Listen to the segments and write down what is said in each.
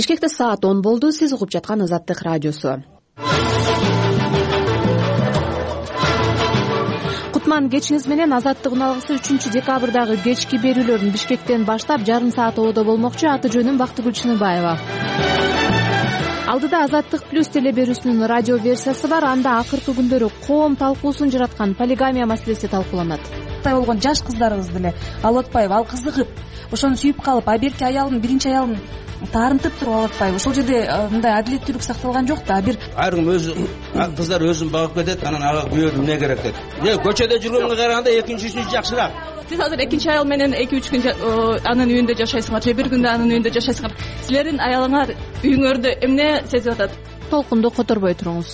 Бишкекте саат 10 болду. Сиз угуп жаткан Азаттык радиосу. Кутман кечиңиз менен. Азаттык уналгысы 3-декабрдагы кечки берүүлөрүн Бишкектен баштап жарым саат ободо болмокчу. Аты жөнүм Бактыгүл Чыныбаева. Алдыда Азаттык плюс телеберүүсүнүн радио версиясы бар. Анда акыркы күндөрү коом талкуусун жараткан полигамия маселеси талкууланат. Болгон жаш кыздарыбыз деле алып атпайбы, ал кызыгып ошону сүйүп калып, берки аялын, биринчи аялын таарынтып туруп алып атпайбы? Ошол жерде мындай адилеттүүлүк сакталган жок да. Ар ким кыздар өзүн багып кетет, анан ага күйөө эмне керек дейт. Көчөдө жүргөнгө караганда экинчиси жакшыраак. Сиз азыр экинчи аял менен 2-3 күн анын үйүндө жашайсыңар же бир күндө анын үйүндө жашайсыңар. Силердин аялыңар үйүңөрдө эмне сезип атат? Толкунду которбой туруңуз.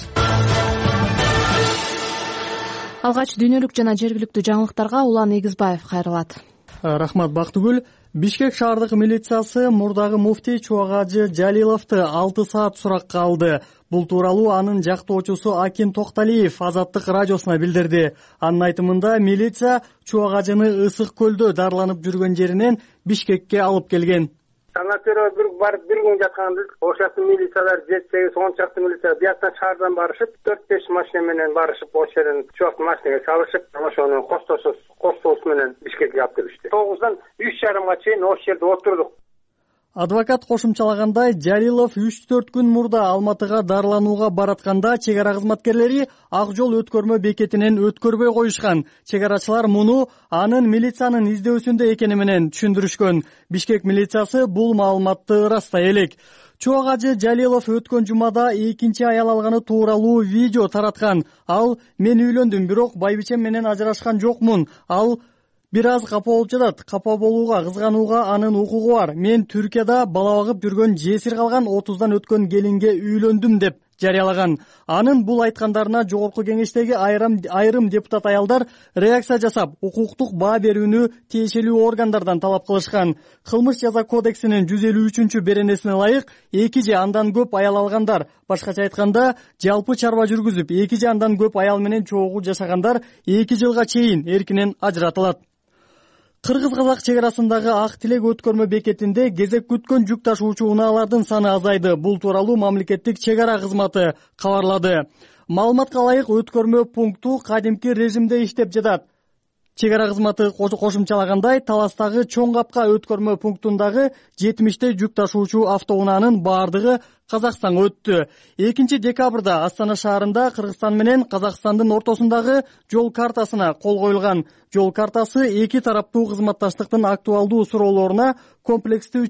Алгач дүйнөлүк жана жергиликтүү жаңылыктарга Улан Эгизбаев кайрылат. Рахмат Бактыгүл. Бишкек шаардык милициясы мурдагы муфтий Чубагажы Жалиловду 6 саат суракка алды. Бул тууралуу анын жактоочусу Акин Токталиев Азаттык радиосуна билдирди. Анын айтымында милиция Чубагажыны Ысык көлдө дарыланып жүргөн жеринен Бишкекке алып келген. Санатория барып бир күн жатканда ошол милициялар 7-8-10 чакты милиция бияктан шаардан барышып 4-5 машина менен барышып ошол жерден чоң машинага салышып ошону костосу менен Бишкекке алып келишти. 9-дан 3:30 чейин ошол жерде отурдук. Адвокат кошумчалагандай, Жалилов 3-4 күн мурда Алматыга дарыланууга баратканда чек ара кызматкерлери ак жол өткөрмө бекетинен өткөрбөй коюшкан. Чек арачылар муну анын милициянын издөөсүндө экени менен түшүндүрүшкөн. Бишкек милициясы бул маалыматты ырастай элек. Чубагажы Жалилов өткөн жумада экинчи аял алганы тууралуу видео тараткан. Ал: "Мен үйлөндүм, бирок байбичем менен ажырашкан жокмун. Ал бир аз капа болуп жатат. Капа болууга, кызганууга анын укугу бар. Мен Түркияда бала багып жүргөн, жесир калган 30дан өткөн келинге үйлөндүм" деп жарыялаган. Анын бул айткандарына жогорку кеңештеги айрым депутат аялдар реакция жасап, укуктук баа берүүнү тиешелүү органдардан талап кылышкан. Кылмыш жаза кодексинин 153 беренесине ылайык 2 же андан көп аял алгандар, башкача айтканда, жалпы чарба жүргүзүп 2 же андан көп аял менен чогуу жашагандар 2 жылга чейин эркинен ажыратылат. Кыргыз-казак чек арасындагы Ак Тилек өткөрмө бекетинде кезек күткөн жүк ташуучу унаалардын саны азайды. Бул тууралуу мамлекеттик чек ара кызматы кабарлады. Маалыматка ылайык, өткөрмө пункту кадимки режимде иштеп жатат. Чек ара кызматы кошумчалагандай, Таластагы Чоң Капка өткөрмө пунктундагы 70 жүк ташуучу автоунаанын баардыгы Казакстанга өттү. 2-декабрда Астана шаарында Кыргызстан менен Казакстандын ортосундагы жол картасына кол коюлган. Жол картасы эки тараптуу кызматташтыктын актуалдуу суроолоруна комплекстүү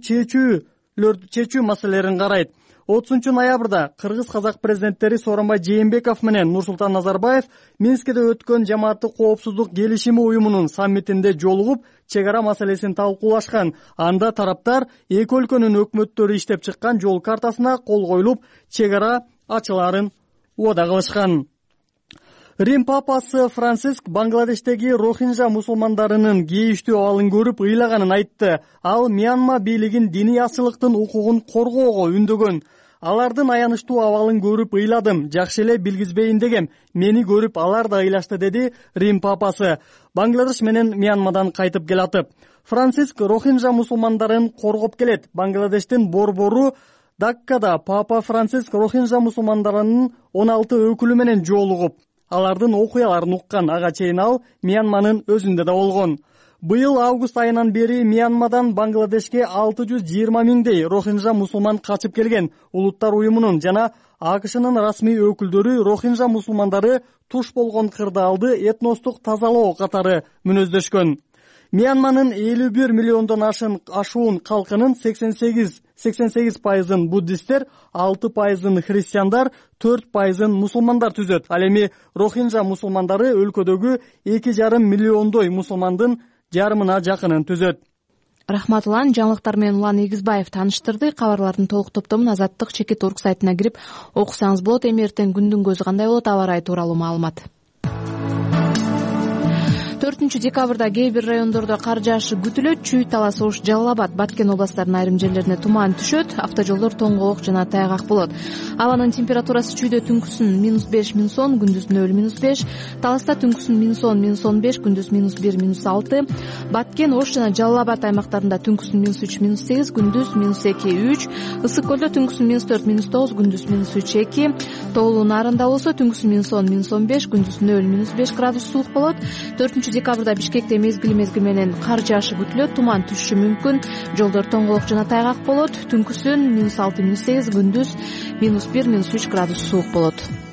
чечүү маселелерин карайт. 30 ноябрда Кыргыз-казак президенттери Сооронбай Жээнбеков менен Нурсултан Назарбаев Минскиде өткөн Жамааттык коопсуздук келишими уюмунун саммитинде жолугуп, чек ара маселесин талкуулашкан. Анда тараптар эки өлкөнүн өкмөттөрү иштеп чыккан жол картасына кол коюлуп, чек ара ачыларын убада кылышкан. Рим папасы Франциск Бангладештеги Рохинжа мусулмандарынын кейиштүү абалын көрүп ыйлаганын айтты. Ал Мьянма бийлигин диний азчылыктын укугун коргоого үндөгөн. Алардын аянычтуу абалын көрүп ыйладым, жакшы эле билгизбейин дегем. Мени көрүп алар да ыйлашты, деди Рим папасы. Бангладеш менен Мьянмадан кайтып келатып. Франциск Рохинжа мусулмандарын коргоп келет. Бангладештин борбору Даккада папа Франциск Рохинжа мусулмандарынын 16 өкүлү менен жолугуп, алардын окуяларын уккан. Ага чейин ал Мьянманын өзүндө да болгон. Быйыл август айынан бери Мьянмадан Бангладешке 620 миңдей Рохинжа мусулман качып келген. Улуттар уюмунун жана АКШнын расмий өкүлдөрү Рохинжа мусулмандары туш болгон кырдаалды этностук тазалоо катары мүнөздөшкөн. Мьянманын 51 миллиондон ашуун калкынын 88% буддисттер, 6% христиандар, 4% мусулмандар түзөт. Ал эми Рохинжа мусулмандары өлкөдөгү 2,5 миллиондой мусулмандын жарымына жакынын түзөт. Рахмат Улан. Жаңылыктар менен Улан Эгизбаев тааныштырды. Кабарлардын толук топтомун Азаттык.org сайтына кирип окусаңыз болот. Эми эртең күндүн көзү кандай болот, аба ырайы тууралуу маалымат. 4 декабрда кээ бир райондордо кар жаашы күтүлөт. Чүй, Талас, Ош, Жалал Абад, Баткен областарынын айрым жерлерине туман түшөт. Автожолдор тоңгоок жана тайгак болот. Абанын температурасы чүйдө түнкүсүн -5, -10, күндүз 0, -5. Таласта түнкүсүн -10, -15, күндүз -1, -6. Баткен, Ош жана Жалал Абад аймактарында түнкүсүн -3, -8, күндүз -2, 3. Ысык көлдө түнкүсүн -4, -9, күндүз -3, 2. Тоолуу Нарында болсо түнкүсүн -10, -15, күндүз 0, -5 градус суук болот. 4 декабрда Бишкекте мезгил менен кар жаашы күтүлөт. Туман түшүшү мүмкүн. Жолдор тоңгоок жана тайгак болот. Түнкүсүн -6, -8, күндүз -1, -3 градус суук болот.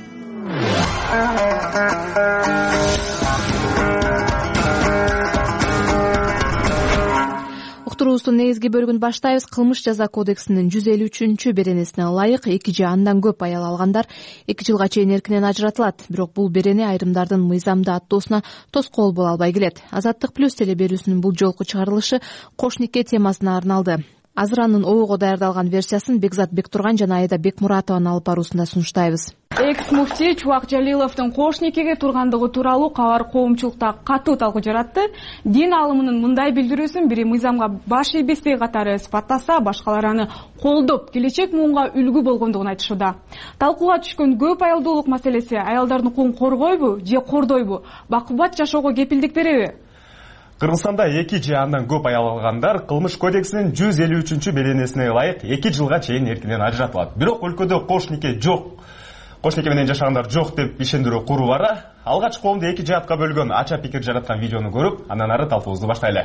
Уктуруубуздун негизги бөлүгүн баштайбыз. Кылмыш жаза кодексинин 153 беренесине ылайык 2 же андан көп аял алгандар 2 жылга чейин эркинен ажыратылат. Бирок бул берене айрымдардын мыйзамды аттоосуна тоскоол боло албай келет. Азаттык плюс теле берүүсүнүн бул жолку чыгарылышы кош нике темасына арналды. Азыр анын обого даярдалган версиясын Бекзат Бектурган жана Айда Бекмуратованын алып баруусунда сунуштайбыз. Экс-муфтий Чубак Жалиловдун кош никеге тургандыгы тууралуу кабар коомчулукта катуу талкуу жаратты. Дин алымынын мындай билдирүүсүн бири мыйзамга баш ийбестей катары сыпаттаса, башкалар аны колдоп, келечек муунга үлгү болгондугун айтышууда. Талкууга түшкөн көп аялдуулук маселеси аялдардын укугун коргойбу же кордойбу? Бакубат жашоого кепилдик береби? Кыргызстанда 2 же андан көп аял алгандар кылмыш кодексинин 153 беренесине ылайык 2 жылга чейин эркинен ажыратылат. Бирок өлкөдө кош нике жок, кош нике менен жашагандар жок деп ишендирүү курулары алгач коомду 2 жаатка бөлгөн ача пикир жараткан видеону көрүп, андан ары талкуубузду баштайлы.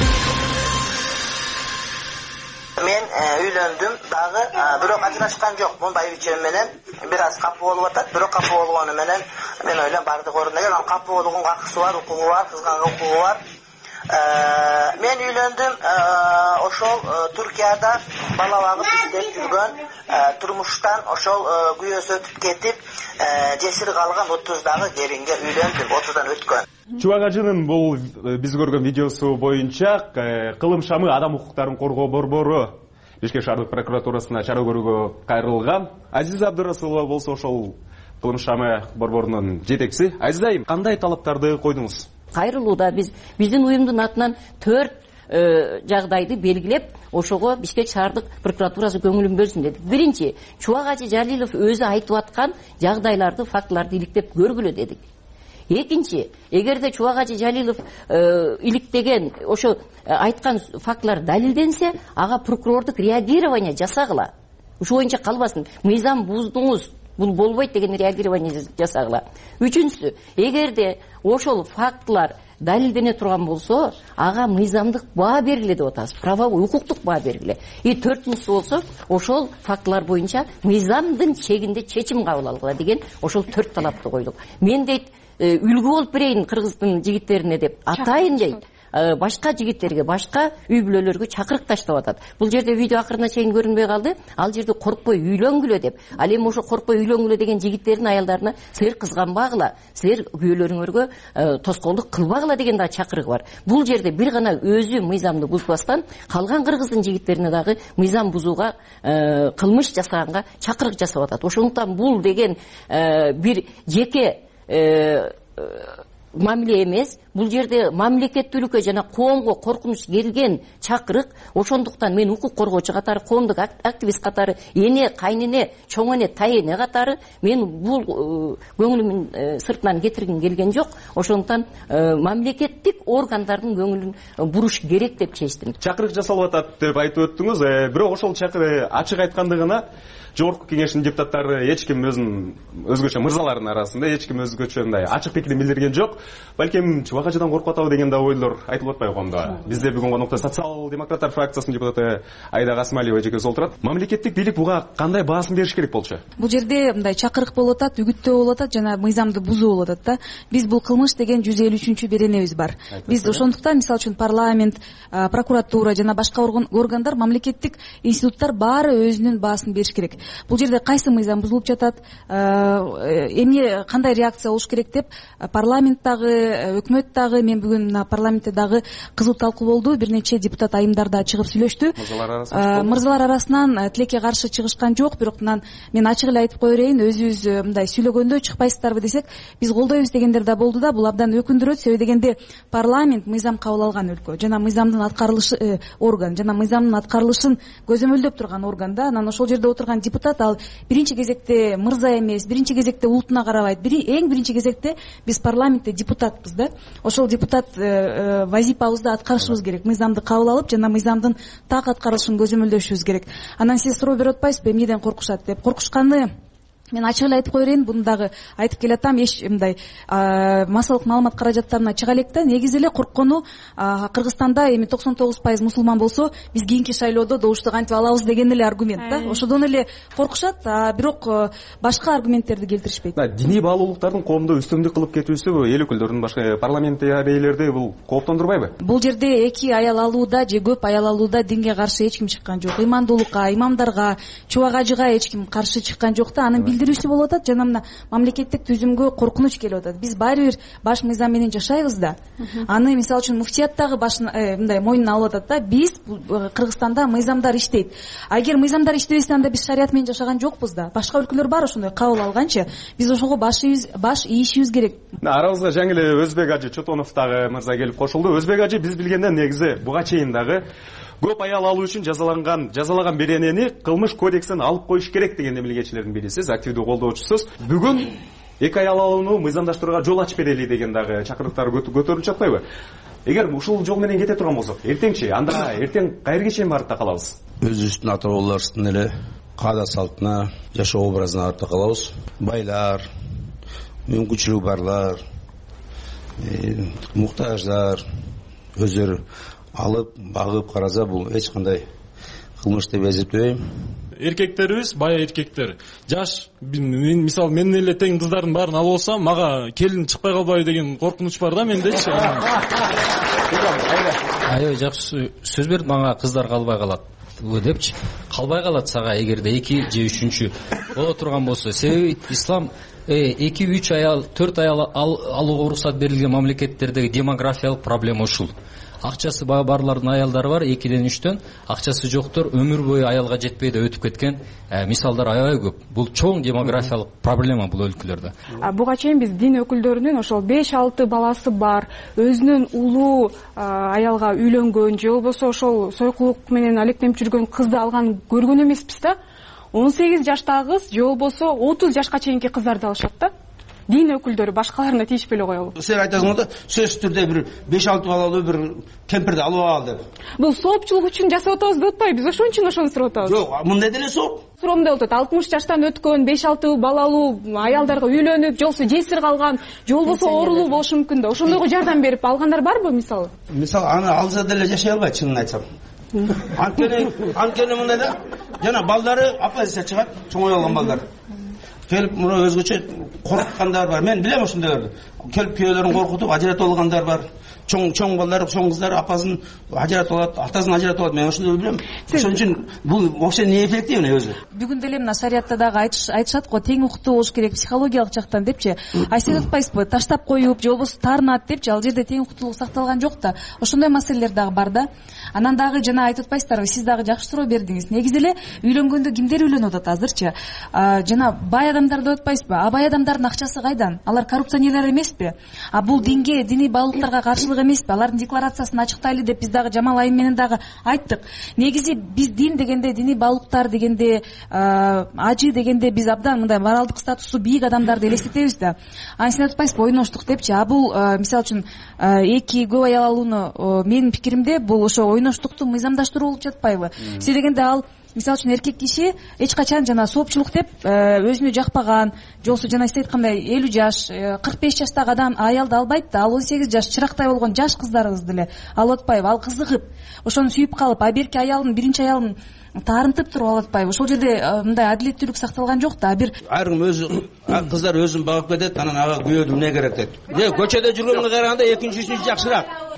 Мен үйлөндүм дагы, бирок ажырашкан жок. Мындай ичем менен бир аз капы болуп атат, бирок капы болгону менен мен ойлойм бардык орунда келет. Ал капы болгонго акысы бар, укугу бар, кызганга укугу бар. Мен үйлөндүм, ошол Туркияда бала багып иштеп жүргөн, турмуштан ошол күйөөсү өтүп кетип, жесир калган 30дагы келинге үйлөндүм, 30дан өткөн. Чубак ажынын бул биз көргөн видеосу боюнча кылым шамы адам укуктарын коргоо борбору Бишкек шаардык прокуратурасына чара көрүүгө кайрылган. Азиза Абдырасулова болсо ошол кылым шамы борборунун жетекчиси. Азиза айым, кандай талаптарды койдуңуз? Кайрылууда биздин уюмдун атынан 4 жагдайды белгилеп, ошого Бишкек шаардык прокуратурасы көңүлүн бөлсүн дедик. Биринчи, Чубак ажы Жалилов өзү айтып аткан жагдайларды, фактыларды иликтеп көргүлө дедик. Экинчи, эгерде Чубак ажы Жалилов иликтеген, ошо айткан фактылар далилденсе, ага прокурордук реагирование жасагыла. Ушул боюнча калбасын. Мыйзам буздуңуз, бул болбойт деген реагирование жасагыла. Үчүнчүсү, эгерде ошол фактылар далилдене турган болсо, ага мыйзамдык баа бергиле деп атабыз. Правовой, укуктук баа бергиле. Төртүнчүсү болсо, ошол фактылар боюнча мыйзамдын чегинде чечим кабыл алгыла деген ошол 4 талапты койдук. Мен дейт, үлгү болуп берейин кыргыздын жигиттерине деп атайын дейт. Башка жигиттерге, башка үй бүлөлөргө чакырык таштап атат. Бул жерде видео акырына чейин көрүнбөй калды. Ал жерде коркпой үйлөнгүлө деп. Ал эми ошо коркпой үйлөнгүлө деген жигиттердин аялдарына силер кызганбагыла, силер күйөөлөрүңөргө тоскоолдук кылбагыла деген да чакырыгы бар. Бул жерде бир гана өзү мыйзамды бузбастан, калган кыргыздын жигиттерине дагы мыйзам бузууга, кылмыш жасаганга чакырык жасап атат. Ошондуктан бул деген бир жеке мамиле эмес, бул жерде мамлекеттүүлүккө жана коомго коркунуч келген чакырык. Ошондуктан мен укук коргоочу катары, коомдук активист катары, эне, кайнене, чоң эне, тайэне катары мен бул көңүлүмдүн сыртынан кетиргим келген жок. Ошондуктан мамлекеттик органдардын көңүлүн буруш керек деп чечтим. Чакырык жасалып атат деп айтып өттүңүз, бирок ошол чакырык ачык айткандыгына Жогорку кеңештин депутаттары эч ким өзгөчө мырзалардын арасында эч ким өзгөчө мындай ачык пикирин билдирген жок. Балким Чубак ажыдан коркуп атабы деген да ойлор айтылып атпайбы коомдо. Бизде бүгүн конокто социал-демократтар фракциясынын депутаты Айда Касымалиева эжекебиз отурат. Мамлекеттик бийлик буга кандай баасын бериш керек болчу? Бул жерде мындай чакырык болуп атат, үгүттөө болуп атат, жана мыйзамды бузуу болуп атат да. Биз бул кылмыш деген 153 беренебиз бар. Биз ошондуктан мисалы үчүн парламент, прокуратура жана башка органдар, мамлекеттик институттар баары өзүнүн баасын бериш керек. Бул жерде кайсы мыйзам бузулуп жатат, эмне кандай реакция болуш керек деп парламенттагы, өкмөт дагы мен бүгүн мына парламентте дагы кызуу талкуу болду. Бир нече депутат айымдарда чыгып сүйлөштү. Мырзалар арасынан тилекке каршы чыгышкан жок, бирок мен ачык эле айтып кое берейин, өзүбүз мындай сүйлөгөндө чыкпайсыздарбы десек, биз колдойбуз дегендер да болду да. Бул абдан өкүндүрөт. Себеби дегенде парламент мыйзам кабыл алган өлкө жана мыйзамдын аткарылышы орган жана мыйзамдын аткарылышын көзөмөлдөп турган орган да. Анан ошол жерде отурган депутат ал биринчи кезекте мырза эмес, биринчи кезекте улутуна карабайт. Эң биринчи кезекте биз парламентте депутатпыз да. Ошол депутат вазипабызды аткарышыбыз керек. Мыйзамды кабыл алып жана мыйзамдын так аткарылышын көзөмөлдөшүбүз керек. Анан сиз суроо берип атпайсызбы, эмнеден коркушат деп? Коркушканы мен ачык эле айтып кое берейин, буну дагы айтып келатам. Эч мындай массалык маалымат каражаттарына чыга элек да. Негизи эле корккону Кыргызстанда эми 99% мусулман болсо, биз кийинки шайлоодо добушту кантип алабыз деген эле аргумент да. Ошодон эле коркушат, бирок башка аргументтерди келтиришпейт. Диний баалуулуктардын коомдо үстөмдүк кылып кетүүсү эл өкүлдөрүн, башка парламенттегилерди бул кооптондурбайбы? Бул жерде эки аял алууда же көп аял алууда динге каршы эч ким чыккан жок. Ыймандуулукка, имамдарга, чубак ажыга эч ким каршы чыккан жок да. Анын билдирүүсү болуп атат жана мына мамлекеттик түзүмгө коркунуч келип атат. Биз баары бир баш мыйзам менен жашайбыз да. Аны мисалы үчүн муфтият дагы мындай мойнуна алып атат да. Биз Кыргызстанда мыйзамдар иштейт. Агер мыйзамдар иштебесе, анда биз шарият менен жашаган жокпуз да. Башка өлкөлөр бар ошондой кабыл алганчы. Биз ошого баш ийишибиз керек. Арабызга жаңы эле Өзбек ажы Чотонов дагы мырза келип кошулду. Өзбек ажы биз билгенден негизи буга чейин дагы көп аял алуу үчүн жазалаган беренени кылмыш кодексинен алып коюш керек деген эмилгечилердин бири. Сиз активдүү колдоочусуз. Бүгүн эки аял алууну мыйзамдаштырууга жол ачып берели деген дагы чакырыктар көтөрүлүп жатпайбы? Эгер ушул жол менен кете турган болсок, эртеңчи анда эртең кайерге чейин барып калабыз? Өзүбүздүн ата бабаларыбыздын эле каада салтына, жашоо образына барып калабыз. Байлар, мүмкүнчүлүгү барлар, муктаждар өздөрү алып, багып караса, бул эч кандай кылмыш деп эсептебейм. Эркектерибиз бая эркектер. Жаш, мисалы мен эле тең кыздардын баарын алып алсам, мага келин чыкпай калбайбы деген коркунуч бар да мендечи. Аябай жакшы сөз берди, мага кыздар калбай калат депчи. Калбай калат сага эгерде 2 же 3-чү боло турган болсо. Себеби ислам 2-3 аял, 4 аял алууга уруксат берилген мамлекеттердеги демографиялык проблема ушул. Акчасы барлардын аялдары бар, 2-ден 3-төн, акчасы жоктор өмүр бою аялга жетпей да өтүп кеткен мисалдар аябай көп. Бул чоң демографиялык проблема бул өлкөлөрдө. Буга чейин биз дин өкүлдөрүнүн ошол 5-6 баласы бар, өзүнүн улуу аялга үйлөнгөн же болбосо ошол сойкулук менен алектенип жүргөн кызды алган көргөн эмеспиз да. 18 жаштагы кыз же болбосо 30 жашка чейинки кыздарды алышат да. Дин өкүлдөрү башкаларына тийишпей эле коелу. Сен айтасың да, сөзсүз түрдө бир 5-6 балалуу бир кемпирди алып ал деп. Бул соопчулук үчүн жасап атабыз деп атпайбы? Биз ошон үчүн ошону сурап атабыз. Жок, мындай деле сооп. Суромдо болот, 60 жаштан өткөн 5-6 балалуу аялдарга үйлөнүп, же болбосо жесир калган, же болбосо оорулуу болушу мүмкүн да. Ошондойго жардам берип алгандар барбы мисалы? Мисалы аны алса деле жашай албайт, чынын айтсам. Анткени мындай да, жана балдары оппозиция чыгат, чоңой алган балдар. Келип мына өзгөчө коркуткандар бар. Мен билем ошондойлорду. Келип күйөөлөрүн коркутуп ажыратып алгандар бар. Чоң балдар, чоң кыздар апасын ажыратып алат, атасын ажыратып алат. Мен ошондой билем. Ошон үчүн бул вообще не эффективный өзү. Бүгүн деле мына шариятта дагы айтышат го, тең укуктуу болуш керек психологиялык жактан депчи. Сиз айтпайсызбы, таштап коюп же болбосо таарынат депчи, ал жерде тең укуктуулук сакталган жок да. Ошондой маселелер дагы бар да. Анан дагы жана айтып атпайсыздарбы, сиз дагы жакшы суроо бердиңиз. Негизи эле үйлөнгөндө кимдер үйлөнүп атат азырчы? Жана бай адамдар деп атпайсызбы? Бай адамдардын акчасы кайдан? Алар коррупционерлер эмеспи? Бул динге, диний баалуулуктарга каршылык эмеспи? Алардын декларациясын ачыктайлы деп биз дагы Жамал айым менен дагы айттык. Негизи биз дин дегенде, диний баалуулуктар дегенде, ажы дегенде биз абдан мындай моралдык статусу бийик адамдарды элестетебиз да. Сиз айтпайсызбы, ойноштук депчи. Бул мисалы үчүн эки көп аял алууну менин пикиримде бул ошо ойноштукту мыйзамдаштыруу болуп жатпайбы? Себеби дегенде ал мисалы үчүн эркек киши эч качан жана соопчулук деп өзүнө жакпаган, же болбосо жана сиз айткандай 50 жаш, 45 жаштагы адам аялды албайт да. Ал 18 жаш чырактай болгон жаш кыздарыбызды эле алып атпайбы? Ал кызыгып, ошону сүйүп калып, берки аялын, биринчи аялын таарынтып туруп алып атпайбы? Ошол жерде мындай адилеттүүлүк сакталган жок да. Айрым өзү кыздар өзүн багып кетет, анан ага күйөөдүн эмне керек дейт. Көчөдө жүргөнгө караганда экинчи, үчүнчү жакшыраак.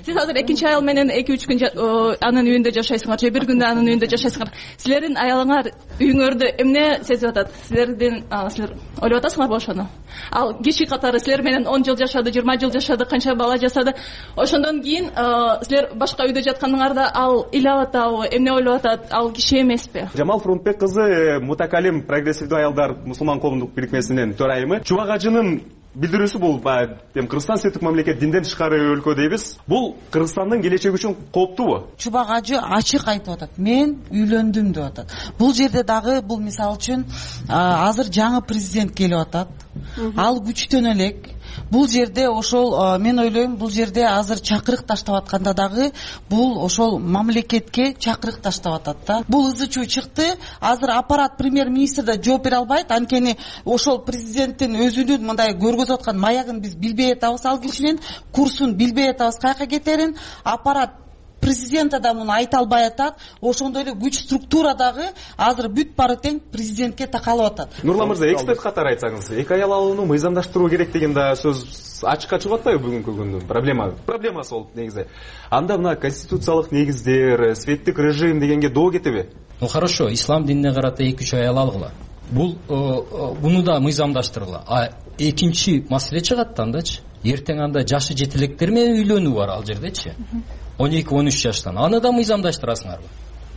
сиз азыр экинчи аял менен 2-3 күн анын үйүндө жашайсыңар же бир күндө анын үйүндө жашайсыңар. Силердин аялыңар үйүңөрдө эмне сезип атат? Силер ойлоп атасыңарбы ошону? Ал киши катары силер менен 10 жыл жашады, 20 жыл жашады, канча бала жасады. Ошондон кийин силер башка үйдө жатканыңарда ал ыйлап атабы, эмне ойлоп атат? Ал киши эмеспи? Жамал Фрунтбек кызы Мутакалим прогрессивдүү аялдар мусулман коомдук бирикмесинин төрайымы. Чубак ажынын билдирүүсү бул Кыргызстан светтик мамлекет, динден тышкары өлкө дейбиз. Бул Кыргызстандын келечеги үчүн кооптуубу? Чубак ажы ачык айтып атат. Мен үйлөндүм деп атат. Бул жерде дагы бул мисалы үчүн азыр жаңы президент келип атат. Ал күчтөн элек. Бул жерде ошол мен ойлойм, бул жерде азыр чакырык таштап атканда дагы бул ошол мамлекетке чакырык таштап атат да. Бул ызы чуу чыкты. Азыр аппарат премьер-министр да жооп бере албайт. Анткени ошол президенттин өзүнүн мындай көргөзүп аткан маягын биз билбей атабыз, ал кишинин курсун билбей атабыз, каяка кетерин. Аппарат президент да муну айта албай атат. Ошондой эле күч структура дагы азыр бүт бары тең президентке такалып атат. Нурлан мырза, эксперт катары айтсаңыз, эки аял алууну мыйзамдаштыруу керек деген да сөз ачыкка чыгып атпайбы бүгүнкү күндүн проблемасы болуп негизи. Анда мына конституциялык негиздер, светтик режим дегенге доо кетеби? Ну хорошо, ислам динине карата 2-3 аял алгыла. Буну да мыйзамдаштыргыла. А экинчи маселе чыгат да андачы. Эртең анда жашы жетелектер менен үйлөнүү бар ал жердечи. 12-13 жаштан. Аны да мыйзамдаштырасыңарбы?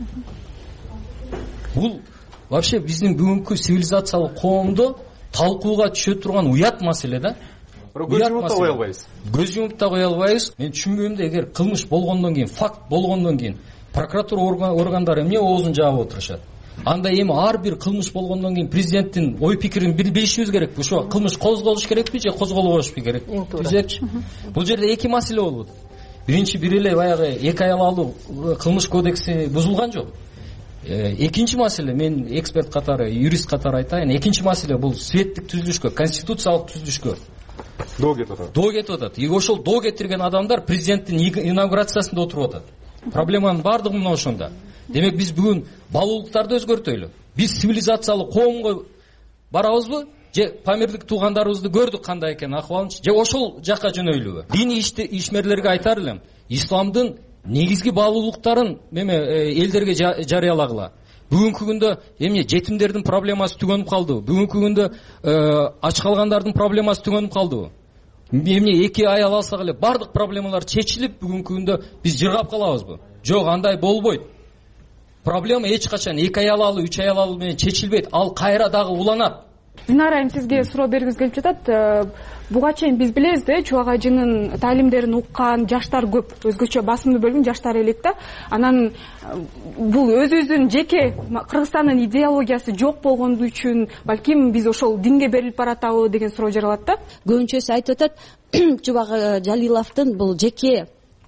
Бул вообще биздин бүгүнкү цивилизациялык коомдо талкууга түшө турган уят маселе да. Көз жумуп да кое албайбыз. Көз жумуп да кое албайбыз. Мен түшүнбөйм да, эгер кылмыш болгондон кийин, факт болгондон кийин прокуратура органдары эмне оозун жаап отурушат? Анда эми ар бир кылмыш болгондон кийин президенттин ой пикирин билишибиз керекпи? Ошо кылмыш козголуш керекпи же козголбошпу керек? Түзөкчү. Бул жерде эки маселе болуп атат. Биринчи бир эле баягы эки аял алуу кылмыш кодекси бузулган жок. Экинчи маселе, мен эксперт катары, юрист катары айтайын, экинчи маселе бул светтик түзүлүшкө, конституциялык түзүлүшкө доо кетип атат. Доо кетип атат. И ошол доо кетирген адамдар президенттин инаугурациясында отуруп атат. Проблеманын бардыгы мына ошондо. Демек биз бүгүн баалуулуктарды өзгөртөйлү. Биз цивилизациялык коомго барабызбы? Же памирлик туугандарыбызды көрдүк кандай экен акыбалынчы, же ошол жакка жөнөйлүбү? Дини ишмерлерге айтар элем, исламдын негизги баалуулуктарын элдерге жарыялагыла. Бүгүнкү күндө эмне жетимдердин проблемасы түгөнүп калдыбы? Бүгүнкү күндө ач калгандардын проблемасы түгөнүп калдыбы? Эмне эки аял алсак эле бардык проблемалар чечилип, бүгүнкү күндө биз жыргап калабызбы? Жок, андай болбойт. Проблема эч качан эки аял алуу, 3 аял алуу менен чечилбейт. Ал кайра дагы уланат. Динара айым, сизге суроо бергиз келип жатат. Буга чейин биз билебиз да, Чубак ажынын таалимдерин уккан жаштар көп, өзгөчө басымдуу бөлүгүн жаштар элек да. Анан бул өзүбүздүн жеке Кыргызстандын идеологиясы жок болгонду үчүн балким биз ошол динге берилип баратабы деген суроо жаралат да. Көбүнчөсү айтып атат, Чубак Жалиловдун бул жеке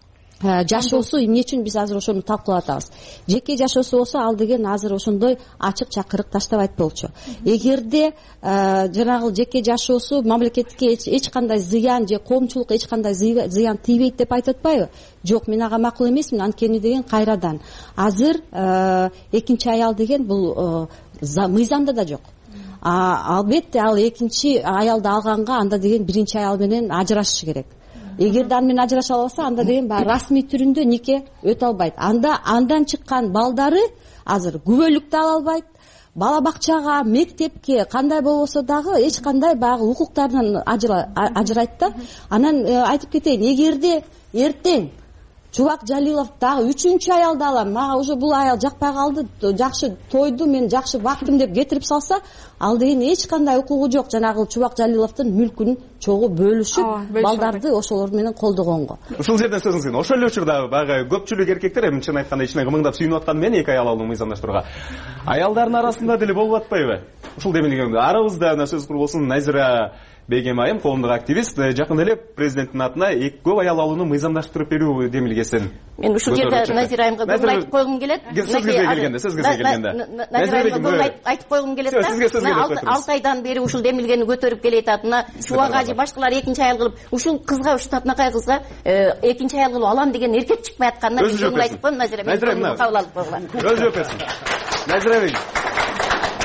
жашоосу эмне үчүн биз азыр ошону талкуулап атабыз. Жеке жашоосу болсо ал деген азыр ошондой ачык чакырык таштабайт болчу. Эгерде жанагы жеке жашоосу мамлекетке эч кандай зыян же коомчулукка эч кандай зыян тийбейт деп айтып атпайбы? Жок, мен ага макул эмесмин. Анткени деген кайрадан азыр экинчи аял деген бул мыйзамда да жок. Албетте ал экинчи аялды алганга анда деген биринчи аял менен ажырашышы керек. Эгерде аны менен ажыраша албаса, анда деген расмий түрүндө нике өтө албайт. Андан чыккан балдары азыр күбөлүктү ала албайт. Бала бакчага, мектепке кандай болбосо дагы эч кандай баягы укуктарынан ажырайт да. Анан айтып кетейин, эгерде эртең Чубак Жалилов дагы 3-чү аялды алам, мага уже бул аял жакпай калды, жакшы тойду, мен жакшы бактым деп кетирип салса, ал деген эч кандай укугу жок жанагы Чубак Жалиловдун мүлкүн чогуу бөлүшүп, балдарды ошолор менен колдогонго. Ушул жерден сөзүңүз кийин, ошол эле учурда баягы көпчүлүк эркектер, эми чын айтканда ичине кымыңдап сүйүнүп аткан мен эки аял алууну мыйзамдаштырууга. Аялдардын арасында деле болуп атпайбы? Ушул демилгенде арабызда сөз курболсун, Назира Бегем айым, коомдук активист, жакында эле президенттин атына көп аял алууну мыйзамдаштырып берүү демилгесин. Мен ушул жерде Назира айымга буну айтып койгум келет. Сөзгө келгенде. Назира айымга буну айтып койгум келет да. 6 айдан бери ушул демилгени көтөрүп келе жатат. Мына Чубак ажы башкалар экинчи аял кылып, ушул кызга, ушул татынакай кызга экинчи аял кылып алам деген эркек чыкпай атканына мен көңүл айтып коем. Назира айым кабыл алып койгула. Өзү өперсин. Назира айым.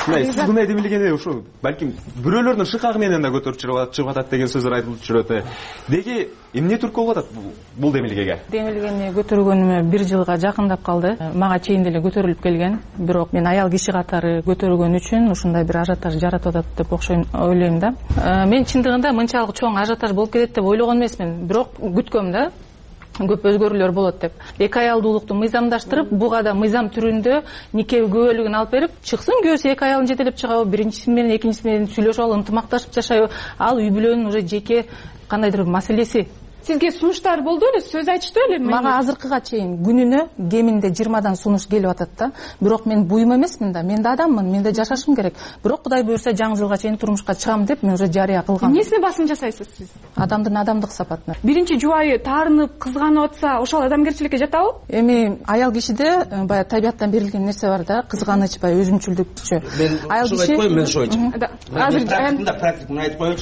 сиз мындай демилгени ушу балким бирөөлөрдүн шыкагы менен да көтөрүп чыгып атат деген сөздөр айтылып жүрөт. Деги эмне түрткү болуп атат бул демилгеге? Демилгени көтөргөнүмө 1 жылга жакындап калды. Мага чейин деле көтөрүлүп келген. Бирок мен аял киши катары көтөргөн үчүн ушундай бир ажиотаж жаратып атат деп ойлойм да. Мен чындыгында мынчалык чоң ажиотаж болуп кетет деп ойлогон эмесмин. Бирок күткөм да. Көп өзгөрүүлөр болот деп. Эки аялдуулукту мыйзамдаштырып, буга да мыйзам түрүндө нике күбөлүгүн алып берип, чыксын күйөөсү эки аялын жетелеп чыгабы, биринчиси менен экинчиси менен сүйлөшүп алып, ынтымакташып жашайбы, ал үй бүлөнүн уже жеке кандайдыр бир маселеси. Сизге сунуштар болду беле, сөз айтышты беле? Мага азыркыга чейин күнүнө кеминде 20дан сунуш келип атат да. Бирок мен буюм эмесмин да, мен да адаммын, мен да жашашым керек. Бирок Кудай буйрса жаңы жылга чейин турмушка чыгам деп мен уже жарыя кылгам. Эмнесине басым жасайсыз сиз? Адамдын адамдык сапатына. Биринчи жубайы таарынып, кызганып атса, ошол адамгерчиликке жатабы? Эми аял кишиде баягы табияттан берилген нерсе бар да, кызганыч, баягы өзүмчүлдүкчү. Аял киши айтпойм, мен ошо айтчу. Азыр практиканы айтып коечу.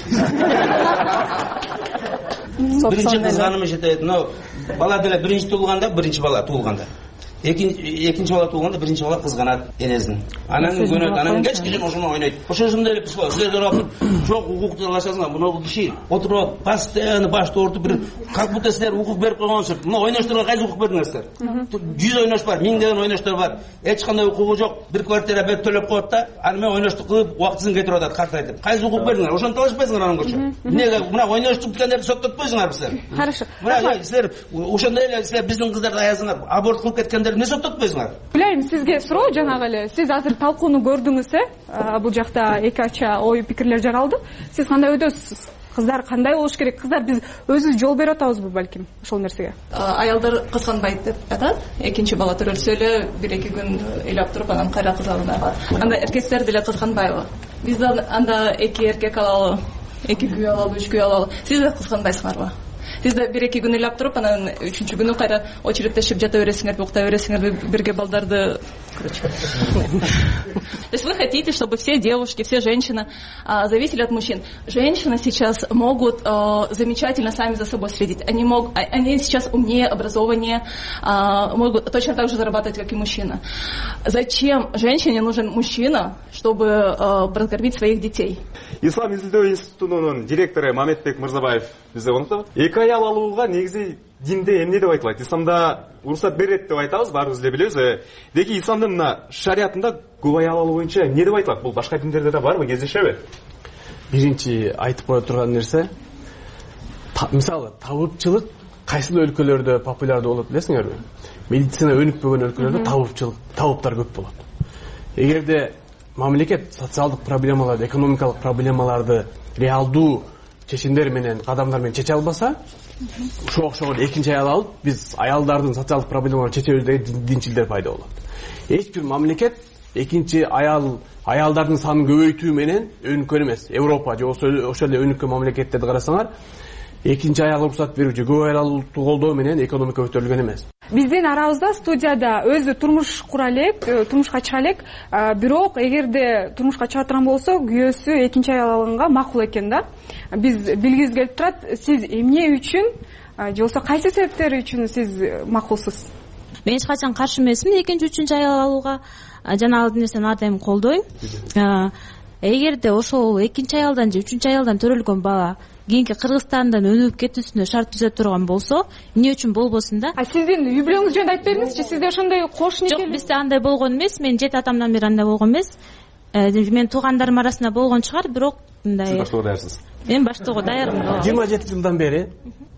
Биринчи кызганымы жетет, но бала деле биринчи туулганда, биринчи бала туулганда. Экинчи бала туулганда биринчи бала кызганат энесин. Анан көнөт, анан кечке ошону ойнойт. Ошондой эле психолог. Силер барып чоң укук талашасыңар. Мына киши отуруп, постоянно башты ортуп бир как будто силер укук берип койгонсуз. Мына ойноштурга кайсы укук бердиңер силер? 100 ойнош бар, 1000 деген ойноштор бар. Эч кандай укугу жок. Бир квартира бер төлөп коет да, аны мен ойноштук кылып, убактысын кетирип атат, картайтып. Кайсы укук бердиңер? Ошону талашпайсыңар анан көчө. Эмнеге мына ойноштук дегендерди соттотпойсуңар силер? Хорошо. Мына силер ошондой эле силер биздин кыздарды аязыңар, аборт кылып кеткендерди эмне соттотпойсуңар? Билем, сизге суроо жанагы эле. Сиз азыр талкууну көрдүңүз, бул жакта эки ача ой пикирлер жаралды. Сиз кандай ойдосуз? Кыздар кандай болуш керек? Кыздар биз өзүбүз жол берип атабызбы балким ошол нерсеге? Аялдар кызганбайт деп атат. Экинчи бала төрөлсө эле 1-2 күн ыйлап туруп анан кайра кызганат. Анда эркектер деле кызганбайбы? Биз анда 2 эркек алалы, 2 күйөө алалы, 3 күйөө алалы. Сиз да кызганбайсыңарбы? Сиз да 1-2 күн ыйлап туруп, анан 3-чү күнү кайра очередтешип жата бересиңерби, укта бересиңерби, бирге балдарды. То есть вы хотите, чтобы все девушки, все женщины зависели от мужчин. Женщины сейчас могут замечательно сами за собой следить. Они сейчас умнее, образованнее, могут точно так же зарабатывать, как и мужчина. Зачем женщине нужен мужчина, чтобы прокормить своих детей? Ислам изилдөө институтунун директору Мамедбек Мырзабаев бизде конукта. Эки аял алууга негизи динде эмне деп айтылат? Исламда уруксат берет деп айтабыз, баарыбыз эле билебиз. Деги исламдын мына шариятында көп аял алуу боюнча эмне деп айтылат? Бул башка диндерде да барбы, кездешеби? Биринчи айтып кое турган нерсе, мисалы табыпчылык кайсы өлкөлөрдө популярдуу болот билесиңерби? Медицина өнүкпөгөн өлкөлөрдө табыптар көп болот. Эгерде мамлекет социалдык проблемаларды, экономикалык проблемаларды реалдуу чечимдер менен, кадамдар менен чече албаса, ошого окшогон экинчи аял алып, биз аялдардын социалдык проблемаларын чечебиз деген динчилдер пайда болот. Эч бир мамлекет экинчи аялдардын санын көбөйтүү менен өнүккөн эмес. Европа же ошол эле өнүккөн мамлекеттерди карасаңар, экинчи аял уруксат берүү же көп аялдуулукту колдоо менен экономика көтөрүлгөн эмес. Биздин арабызда студияда өзү турмуш кура элек, турмушка чыга элек, бирок эгерде турмушка чыга турган болсо, күйөөсү экинчи аял алганга макул экен да. Биз билгибиз келип турат, сиз эмне үчүн же болбосо кайсы себептер үчүн сиз макулсуз? Мен эч качан каршы эмесмин экинчи, үчүнчү аял алууга. Жана ал нерсени ар дайым колдойм. Эгерде ошол экинчи аялдан же үчүнчү аялдан төрөлгөн бала кийинки Кыргызстандан өнүгүп кетүүсүнө шарт түзө турган болсо, эмне үчүн болбосун да? Сиздин үй бүлөңүз жөнүндө айтып бериңизчи, сизде ошондой кош нике? Жок, бизде андай болгон эмес. Мен 7 атамдан бери андай болгон эмес. Мен туугандарым арасында болгон чыгар, бирок мындай. Сиз баштоого даярсыз. Мен баштоого даярмын. 27 жылдан бери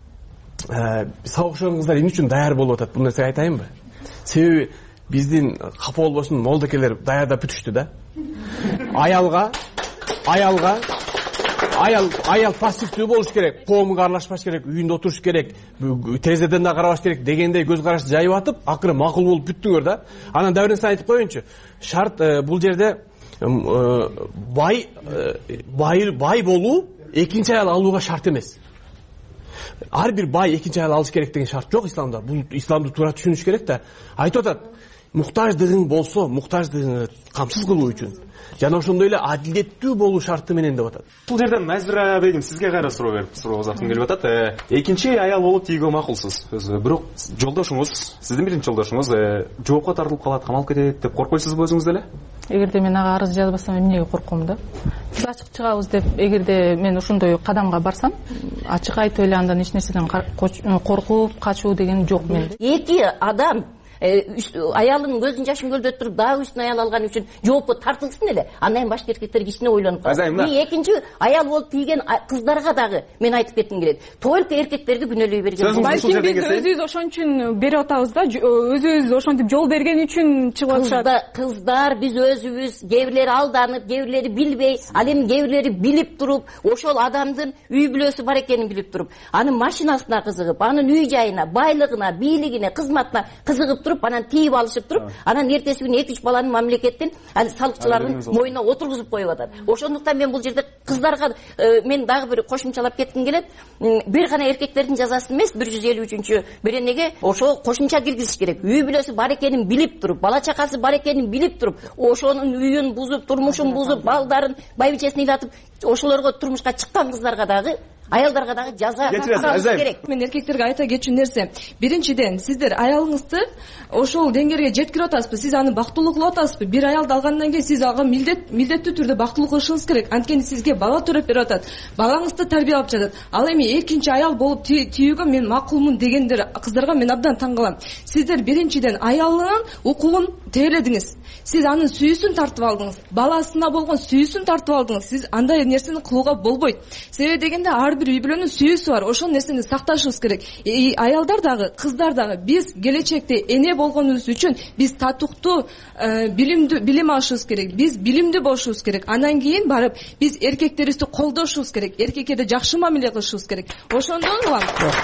сага окшогон кыздар эмне үчүн даяр болуп атат? Бул нерсени айтайынбы? Себеби биздин капа болбосун молдокелер даярдап бүтүштү да. Аял пассивдүү болуш керек, коомго аралашпаш керек, үйүндө отуруш керек, терезеден да карабаш керек дегендей көз карашты жайып атып, акыры макул болуп бүттүңөр да. Анан дагы нерсе айтып коеюнчу. Шарт бул жерде бай болуу экинчи аял алууга шарт эмес. Ар бир бай экинчи аял алыш керек деген шарт жок исламда. Бул исламды туура түшүнүш керек да. Айтып атат, муктаждыгың болсо, муктаждыгыңды камсыз кылуу үчүн жана ошондой эле адилеттүү болуу шарты менен деп атат. Бул жерден Назира бегим сизге кайра суроо узаткым келип атат. Экинчи аял болуп тийгөө макулсуз. Бирок жолдошуңуз, сиздин биринчи жолдошуңуз жоопко тартылып калат, камалып кетет деп коркпойсузбу өзүңүз деле? эгерде мен ага арыз жазбасам эмнеге корком да. Биз ачык чыгабыз деп эгерде мен ошондой кадамга барсам, ачык айтып эле андан эч нерседен коркуп, качуу деген жок менде. Эки адам аялынын көзүн жашын көлдөтүп туруп дагы үстүнө аял алган үчүн жоопко тартылсын эле. Андан кийин башка эркектер кичине ойлонуп калат. Мен экинчи аял болуп тийген кыздарга дагы мен айтып кетким келет. Только эркектерге күнөөлөй берген. Балким биз өзүбүз ошон үчүн берип атабыз да, өзүбүз ошентип жол берген үчүн чыгып атышат. Кыздар биз өзүбүз, кээ бирлери алданып, кээ бирлери билбей, ал эми кээ бирлери билип туруп, ошол адамдын үй бүлөсү бар экенин билип туруп, анын машинасына кызыгып, анын үй жайына, байлыгына, бийлигине, кызматына кызыгып туруп, анан тийип алышып туруп, анан эртеси күнү 2-3 баланы мамлекеттен салыкчылардын мойнуна отургузуп коюп атат. Ошондуктан мен бул жерде кыздарга мен дагы бир кошумчалап кетким келет. Бир гана эркектердин жазасын эмес, 153-чү беренеге ошо кошумча киргизиш керек. Үй бүлөсү бар экенин билип туруп, бала чакасы бар экенин билип туруп, ошонун үйүн бузуп, турмушун бузуп, балдарын, байбичесин ыйлатып, ошолорго турмушка чыккан кыздарга дагы, аялдарга дагы жаза керек. Мен эркектерге айта кетчү нерсе, биринчиден сиздер аялыңызды ошол деңгээлге жеткирип атасызбы, сиз аны бактылуу кылып атасызбы? Бир аялды алгандан кийин сиз ага милдеттүү түрдө бактылуу кылышыңыз керек. Анткени сизге бала төрөп берип атат, балаңызды тарбиялап жатат. Ал эми экинчи аял болуп тийүүгө мен макулмун дегендер кыздарга мен абдан таң калам. Сиздер биринчиден аялынын укугун тейледиңиз. Сиз анын сүйүүсүн тартып алдыңыз, баласына болгон сүйүүсүн тартып алдыңыз. Сиз андай нерсени кылууга болбойт. Себеби дегенде ар бир үй бүлөнүн сүйүүсү бар. Ошол нерсени сакташыбыз керек. Аялдар дагы, кыздар дагы биз келечекте эне болгонубуз үчүн биз татыктуу, билим алышыбыз керек. Биз билимдүү болушубуз керек. Андан кийин барып биз эркектерибизди колдошубуз керек. Эркекке жакшы мамиле кылышыбыз керек. Ошондон улам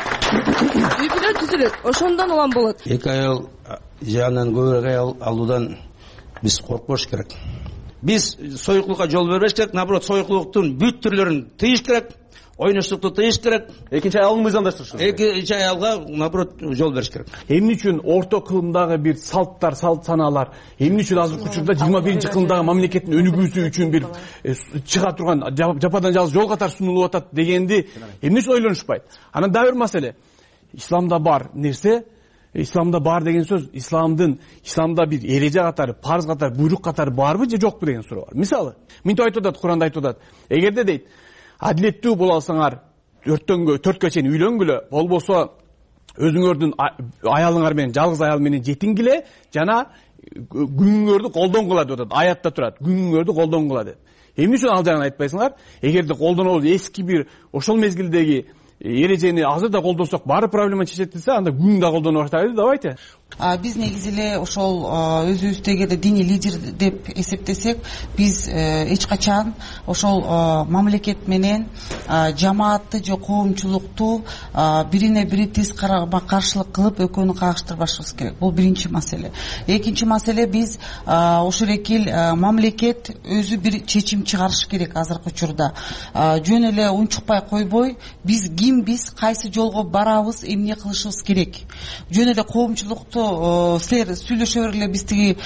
үй бүлө түзүлөт. Ошондон улам болот. Эки аял же андан көбүрөөк аял алуудан биз коркпош керек. Биз союкулукка жол бербеш керек. Наоборот, союкулуктун бүт түрлөрүн тыйыш керек. Ойноштукту тыйыш керек. Экинчи аялды мыйзамдаштырыш керек. Экинчи аялга наоборот жол бериш керек. Эмне үчүн орто кылымдагы бир салт санаалар, эмне үчүн азыркы учурда 21 кылымдагы мамлекеттин өнүгүүсү үчүн бир чыга турган жападан жалгыз жол катары сунулуп атат дегенди эмне үчүн ойлонушпайт? Анан дагы бир маселе. Исламда бар нерсе, исламда бар деген сөз, исламда бир эреже катары, парыз катары, буйрук катары барбы же жокпу деген суроо бар. Мисалы, мынтип айтып атат, Куранда айтып атат. Эгерде дейт, адилеттүү боло алсаңар, 4кө чейин үйлөнгүлө, болбосо өзүңөрдүн аялыңар менен, жалгыз аял менен жетингиле, жана күнүңөрдү колдонгула деп атат. Аятта турат, күнүңөрдү колдонгула деп. Эмне үчүн ал жагын айтпайсыңар? Эгерде колдонобуз эски бир ошол мезгилдеги эрежени азыр да колдонсок баары проблема чечет десе, анда күн да колдоно баштайлы, давайте. Биз негизи эле ошол өзүбүздү эгерде диний лидер деп эсептесек, биз эч качан ошол мамлекет менен жамаатты же коомчулукту бирине бири тез каршылык кылып экөөнү кагыштырбашыбыз керек. Бул биринчи маселе. Экинчи маселе, биз ошол эки мамлекет өзү бир чечим чыгарыш керек азыркы учурда. Жөн эле унчукпай койбой, биз кимбиз, кайсы жолго барабыз, эмне кылышыбыз керек. Жөн эле коомчулукту силер сүйлөшө бергиле, биз тиги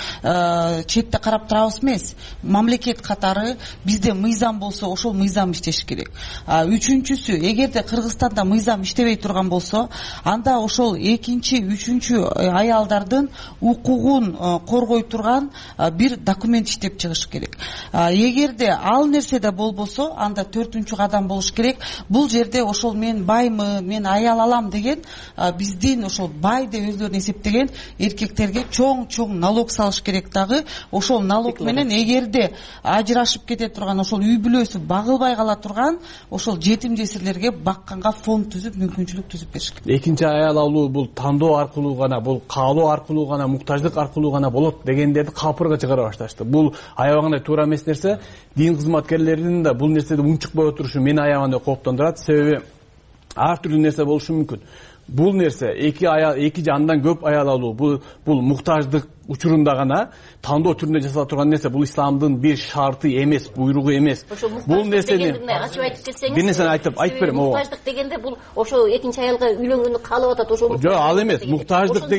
четте карап турабыз эмес. Мамлекет катары бизде мыйзам болсо, ошол мыйзам иштеш керек. Үчүнчүсү, эгерде Кыргызстанда мыйзам иштебей турган болсо, анда ошол экинчи, үчүнчү аялдардын укугун коргой турган бир документ иштеп чыгыш керек. Эгерде ал нерседе болбосо, анда 4-чү кадам болуш керек. Бул жерде ошол мен баймы, мен аял алам деген биздин ошол бай деп өздөрүн эсептеген эркектерге чоң налог салыш керек дагы. Ошол налог менен эгерде ажырашып кете турган, ошол үй бүлөсү багылбай кала турган ошол жетим жесирлерге бакканга фонд түзүп, мүмкүнчүлүк түзүп бериш керек. Экинчи аял алуу бул тандоо аркылуу гана, бул каалоо аркылуу гана, муктаждык аркылуу гана болот дегендерди капырга чыгара башташты. Бул аябагандай туура эмес нерсе. Дин кызматкерлеринин да бул нерседе унчукпай отурушу мени аябагандай кооптондурат. Себеби ар түрдүү нерсе болушу мүмкүн. Бул нерсе эки же андан көп аял алуу, бул муктаждык учурунда гана тандоо түрүндө жасала турган нерсе. Бул исламдын бир шарты эмес, буйругу эмес. Бул нерсени ачып айтып кетсеңиз, бир нерсени айтып берем. Муктаждык дегенде бул ошо экинчи аялга үйлөнгөнү каалап атат, ошо. Жок, ал эмес. Муктаждык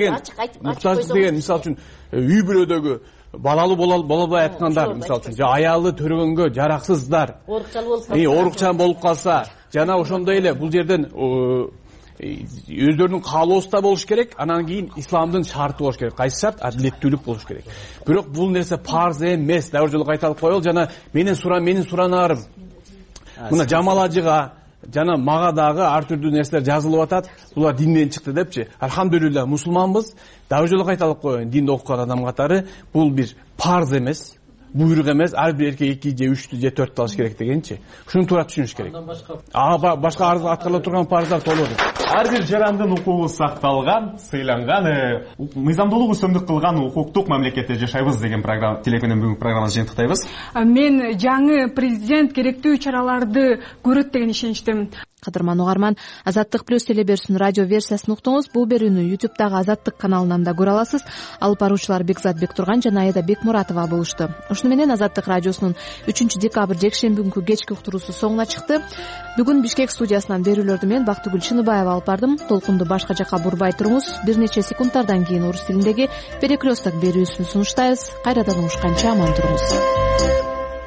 деген мисалы үчүн үй бүлөдөгү балалуу боло албай аткандар, мисалы үчүн, же аялы төрөгөнгө жараксыздар, оорукчан болуп калса, жана ошондой эле бул жерден өздөрүнүн каалоосу да болуш керек, анан кийин исламдын шарты болуш керек. Кайсы шарт? Адилеттүүлүк болуш керек. Бирок бул нерсе парз эмес. Дагы жолу кайталып коелу, жана менин суранарым. Мына Жамаладжыга жана мага дагы ар түрдүү нерселер жазылып атат. Булар динден чыкты депчи. Алхамдулилла, мусулманбыз. Дагы жолу кайталып коеюн, динди окуган адам катары бул бир парз эмес, буйрук эмес, ар бир эркек 2 же 3 же 4 алыш керек дегенчи. Ушуну туура түшүнүш керек. Башка аткарыла турган парыздар толугу. Ар бир жарандын укугу сакталган, сыйланган, мыйзамдуулугу үстөмдүк кылган укуктук мамлекетте жашайбыз деген телекөнөн бүгүнкү программабызды жыйынтыктайбыз. Мен жаңы президент керектүү чараларды көрөт деген ишеничтемин. Кадырман угарман, Азаттык плюс телеберүүсүнүн радио версиясын уктуңуз. Бул берүүнү YouTube'дагы Азаттык каналынан да көрө аласыз. Алып баруучулар Бекзат Бектурган жана Айда Бекмуратова болушту. Ушуну менен Азаттык радиосунун 3 декабрь жекшемби күнкү кечки уктуруусу соңуна чыкты. Бүгүн Бишкек студиясынан берүүлөрдү мен Бактыгүл Чыныбаева алып бардым. Толкунду башка жакка бурбай туруңуз. Бир нече секундтардан кийин орус тилиндеги Перекресток берүүсүн сунуштайбыз. Кайрадан угушканча аман туруңуз.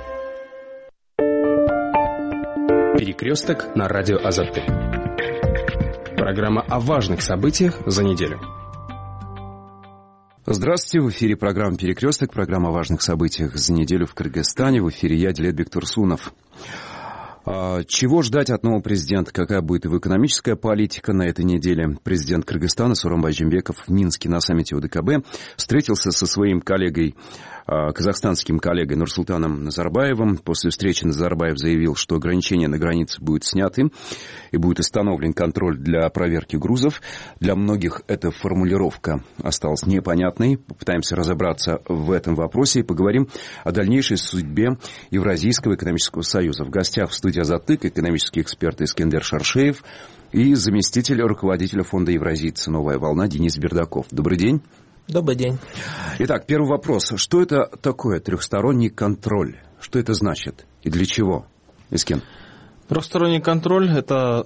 Перекресток на радио Азаттык. Программа о важных событиях за неделю. Здравствуйте, в эфире программа «Перекресток», программа о важных событиях за неделю в Кыргызстане. В эфире я, Дилетбек Турсунов. Чего ждать от нового президента? Какая будет его экономическая политика на этой неделе? Президент Кыргызстана Сооронбай Жээнбеков в Минске на саммите ОДКБ встретился со своим коллегой, казахстанским коллегой Нурсултаном Назарбаевым. После встречи Назарбаев заявил, что ограничения на границе будут сняты и будет установлен контроль для проверки грузов. Для многих эта формулировка осталась непонятной. Попытаемся разобраться в этом вопросе и поговорим о дальнейшей судьбе Евразийского экономического союза. В гостях в студии Азаттык экономический эксперт Искендер Шаршеев и заместитель руководителя фонда «Евразийцы. Новая волна» Денис Бердаков. Добрый день. Добрый день. Итак, первый вопрос. Что это такое трехсторонний контроль? Что это значит и для чего? Искен. Трехсторонний контроль — это,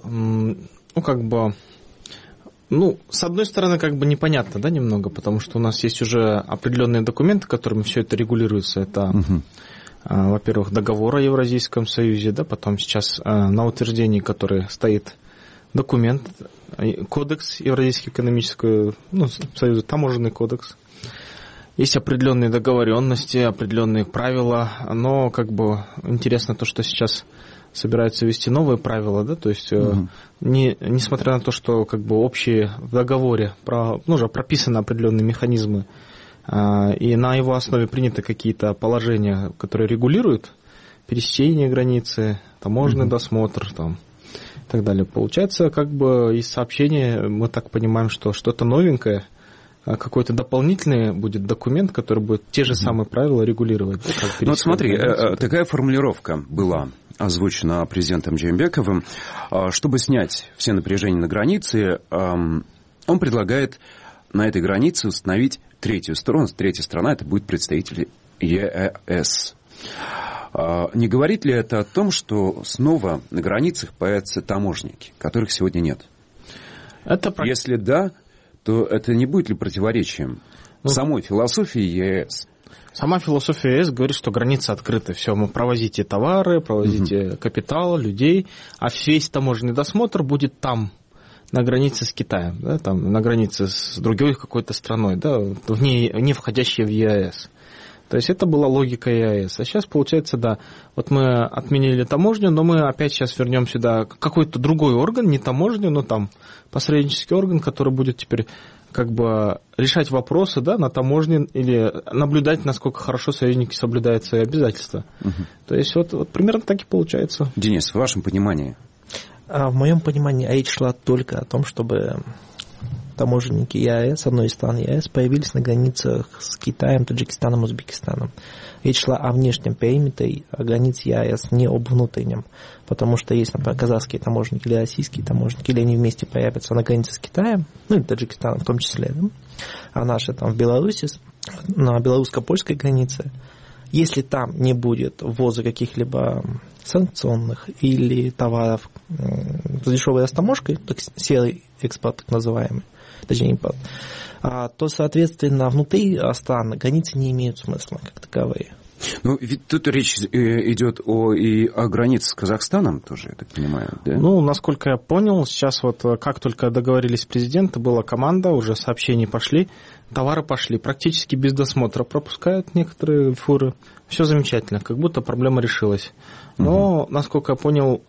с одной стороны, непонятно, да, немного, потому что у нас есть уже определенные документы, которыми все это регулируется. Это, во-первых, договор о Евразийском союзе, да, потом сейчас на утверждении, который стоит документ, кодекс Евразийского экономического союза, таможенный кодекс. Есть определенные договоренности, определенные правила, но интересно то, что сейчас собираются ввести новые правила, да, то есть несмотря на то, что общие в договоре уже прописаны определенные механизмы, и на его основе приняты какие-то положения, которые регулируют пересечение границы, таможенный досмотр, и так далее. Получается, из сообщения мы так понимаем, что что-то новенькое, какой-то дополнительный будет документ, который будет те же самые правила регулировать. Ну вот смотри, такая формулировка была озвучена президентом Жээнбековым. Чтобы снять все напряжения на границе, он предлагает на этой границе установить третью сторону. Третья сторона — это будет представитель ЕС. Не говорит ли это о том, что снова на границах появятся таможенники, которых сегодня нет? Если да, то это не будет ли противоречием самой философии ЕС? Сама философия ЕС говорит, что границы открыты. Все, мы провозите товары, провозите капитал, людей, а весь таможенный досмотр будет там, на границе с Китаем, да, на границе с другой какой-то страной, да, не входящей в ЕС. То есть это была логика ЕАЭС. А сейчас получается, да, вот мы отменили таможню, но мы опять сейчас вернем сюда какой-то другой орган, не таможню, но посреднический орган, который будет теперь решать вопросы, да, на таможне или наблюдать, насколько хорошо союзники соблюдают свои обязательства. То есть вот примерно так и получается. Денис, в вашем понимании? В моем понимании речь шла только о том, чтобы таможенники ЕАЭС, одной из стран ЕАЭС, появились на границах с Китаем, Таджикистаном, Узбекистаном. Речь шла о внешнем периметре границ ЕАЭС, не об внутреннем. Потому что есть, например, казахские таможенники или российские таможенники, или они вместе появятся на границе с Китаем, или Таджикистаном в том числе, да? А наши в Беларуси, на белорусско-польской границе. Если там не будет ввоза каких-либо санкционных или товаров с дешевой растаможкой, серый экспорт так называемый, точнее импорт, то, соответственно, внутри стран границы не имеют смысла как таковые. Ну, ведь тут речь идет и о границе с Казахстаном тоже, я так понимаю, да? Ну, насколько я понял, сейчас вот как только договорились президенты, была команда, уже сообщения пошли, товары пошли, практически без досмотра пропускают некоторые фуры. Все замечательно, как будто проблема решилась. Но, насколько я понял,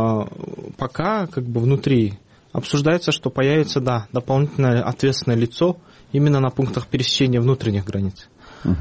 пока как бы внутри обсуждается, что появится, дополнительное ответственное лицо именно на пунктах пересечения внутренних границ.